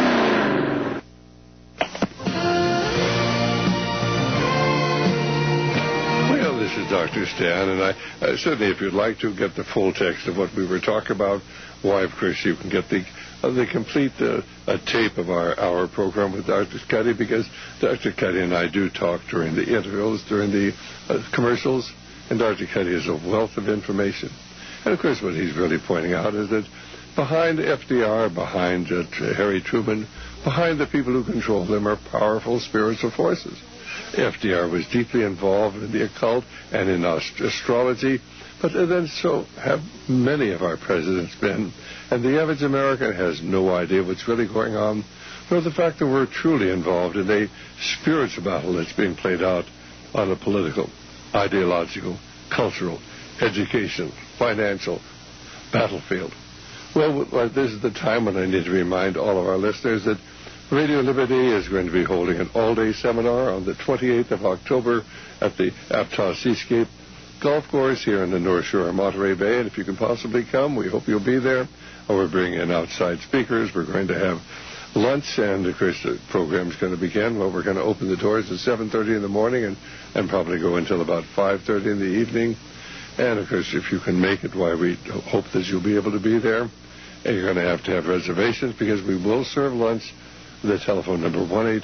[SPEAKER 1] This is Dr. Stan, and I certainly, if you'd like to get the full text of what we were talking about, why, of course, you can get the complete tape of our program with Dr. Cuddy, because Dr. Cuddy and I do talk during the intervals, during the commercials, and Dr. Cuddy is a wealth of information. And, of course, what he's really pointing out is that behind FDR, behind Harry Truman, behind the people who control them are powerful spiritual forces. FDR was deeply involved in the occult and in astrology, but then so have many of our presidents been. And the average American has no idea what's really going on, nor the fact that we're truly involved in a spiritual battle that's being played out on a political, ideological, cultural, educational, financial battlefield. Well, this is the time when I need to remind all of our listeners that Radio Liberty is going to be holding an all-day seminar on the 28th of October at the Aptos Seascape Golf Course here in the North Shore of Monterey Bay. And if you can possibly come, we hope you'll be there. We're bringing in outside speakers. We're going to have lunch, and, of course, the program's going to begin. Well, we're going to open the doors at 7:30 in the morning and probably go until about 5:30 in the evening. And, of course, if you can make it, why, we hope that you'll be able to be there. And you're going to have reservations, because we will serve lunch. The telephone number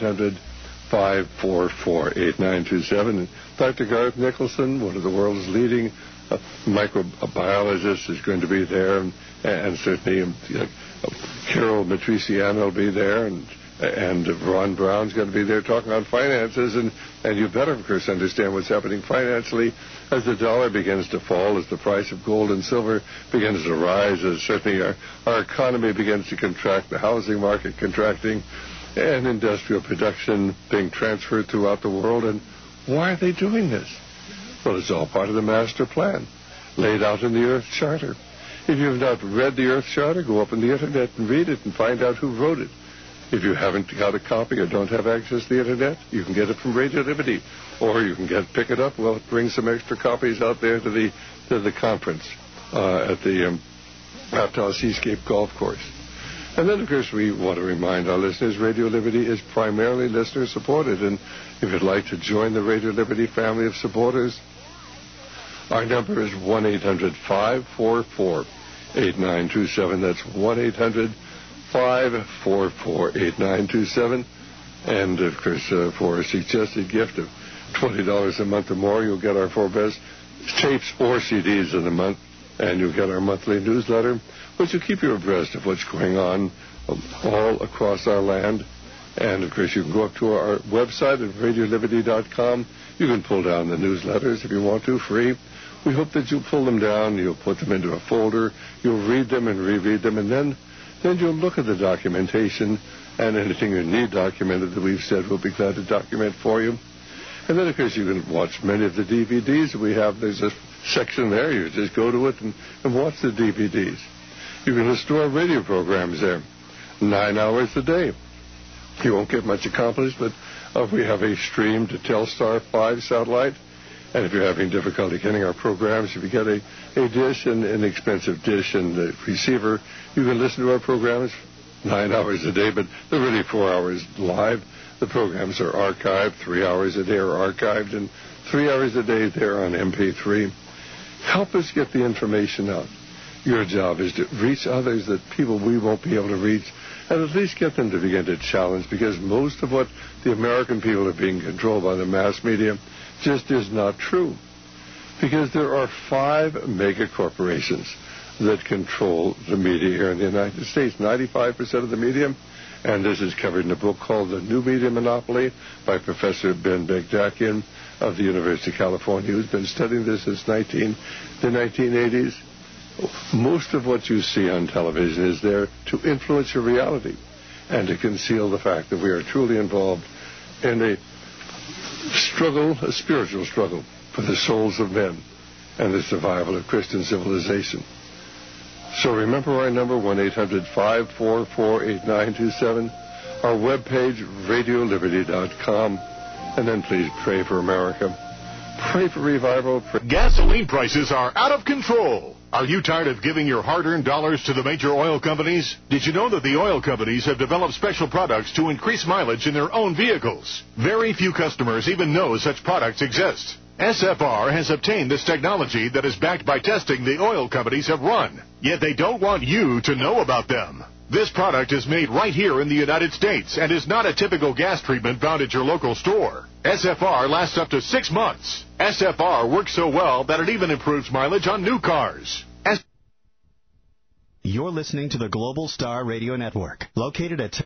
[SPEAKER 1] 1-800-544-8927. And Dr. Garth Nicholson, one of the world's leading microbiologists, is going to be there, and certainly Carol Matriciano will be there, and Ron Brown's going to be there talking on finances, and you better, of course, understand what's happening financially as the dollar begins to fall, as the price of gold and silver begins to rise, as certainly our economy begins to contract, the housing market contracting, and industrial production being transferred throughout the world. And why are they doing this? Well, it's all part of the master plan laid out in the Earth Charter. If you have not read the Earth Charter, go up on the Internet and read it and find out who wrote it. If you haven't got a copy or don't have access to the Internet, you can get it from Radio Liberty, or you can pick it up. Well, bring some extra copies out there to the conference at the Aptos Seascape Golf Course. And then, of course, we want to remind our listeners, Radio Liberty is primarily listener-supported, and if you'd like to join the Radio Liberty family of supporters, our number is 1-800-544-8927. That's 1-800-544-8927. And, of course, for a suggested gift of $20 a month or more, you'll get our 4 best tapes or CDs of the month, and you'll get our monthly newsletter, which will keep you abreast of what's going on all across our land. And, of course, you can go up to our website at RadioLiberty.com. You can pull down the newsletters if you want to, free. We hope that you'll pull them down, you'll put them into a folder, you'll read them and reread them, and then you'll look at the documentation, and anything you need documented that we've said, we'll be glad to document for you. And then, of course, you can watch many of the DVDs that we have. There's a section there. You just go to it and watch the DVDs. You can listen to our radio programs there 9 hours a day. You won't get much accomplished, but we have a stream to Telstar 5 satellite. And if you're having difficulty getting our programs, if you get a dish, an inexpensive dish and a receiver, you can listen to our programs 9 hours a day, but they're really 4 hours live. The programs are archived. 3 hours a day are archived, and 3 hours a day they're on MP3. Help us get the information out. Your job is to reach others, that people we won't be able to reach, and at least get them to begin to challenge, because most of what the American people are being controlled by the mass media just is not true. Because there are 5 mega corporations that control the media here in the United States. 95% of the media, and this is covered in a book called The New Media Monopoly by Professor Ben Bagdakian of the University of California, who's been studying this since the 1980s. Most of what you see on television is there to influence your reality and to conceal the fact that we are truly involved in a struggle, a spiritual struggle for the souls of men and the survival of Christian civilization. So remember our number, 1-800-544-8927, our webpage, radioliberty.com, and then please pray for America. Pray for revival.
[SPEAKER 22] Gasoline prices are out of control. Are you tired of giving your hard-earned dollars to the major oil companies? Did you know that the oil companies have developed special products to increase mileage in their own vehicles? Very few customers even know such products exist. SFR has obtained this technology that is backed by testing the oil companies have run, yet they don't want you to know about them. This product is made right here in the United States and is not a typical gas treatment found at your local store. SFR lasts up to 6 months. SFR works so well that it even improves mileage on new cars.
[SPEAKER 12] You're listening to the Global Star Radio Network, located at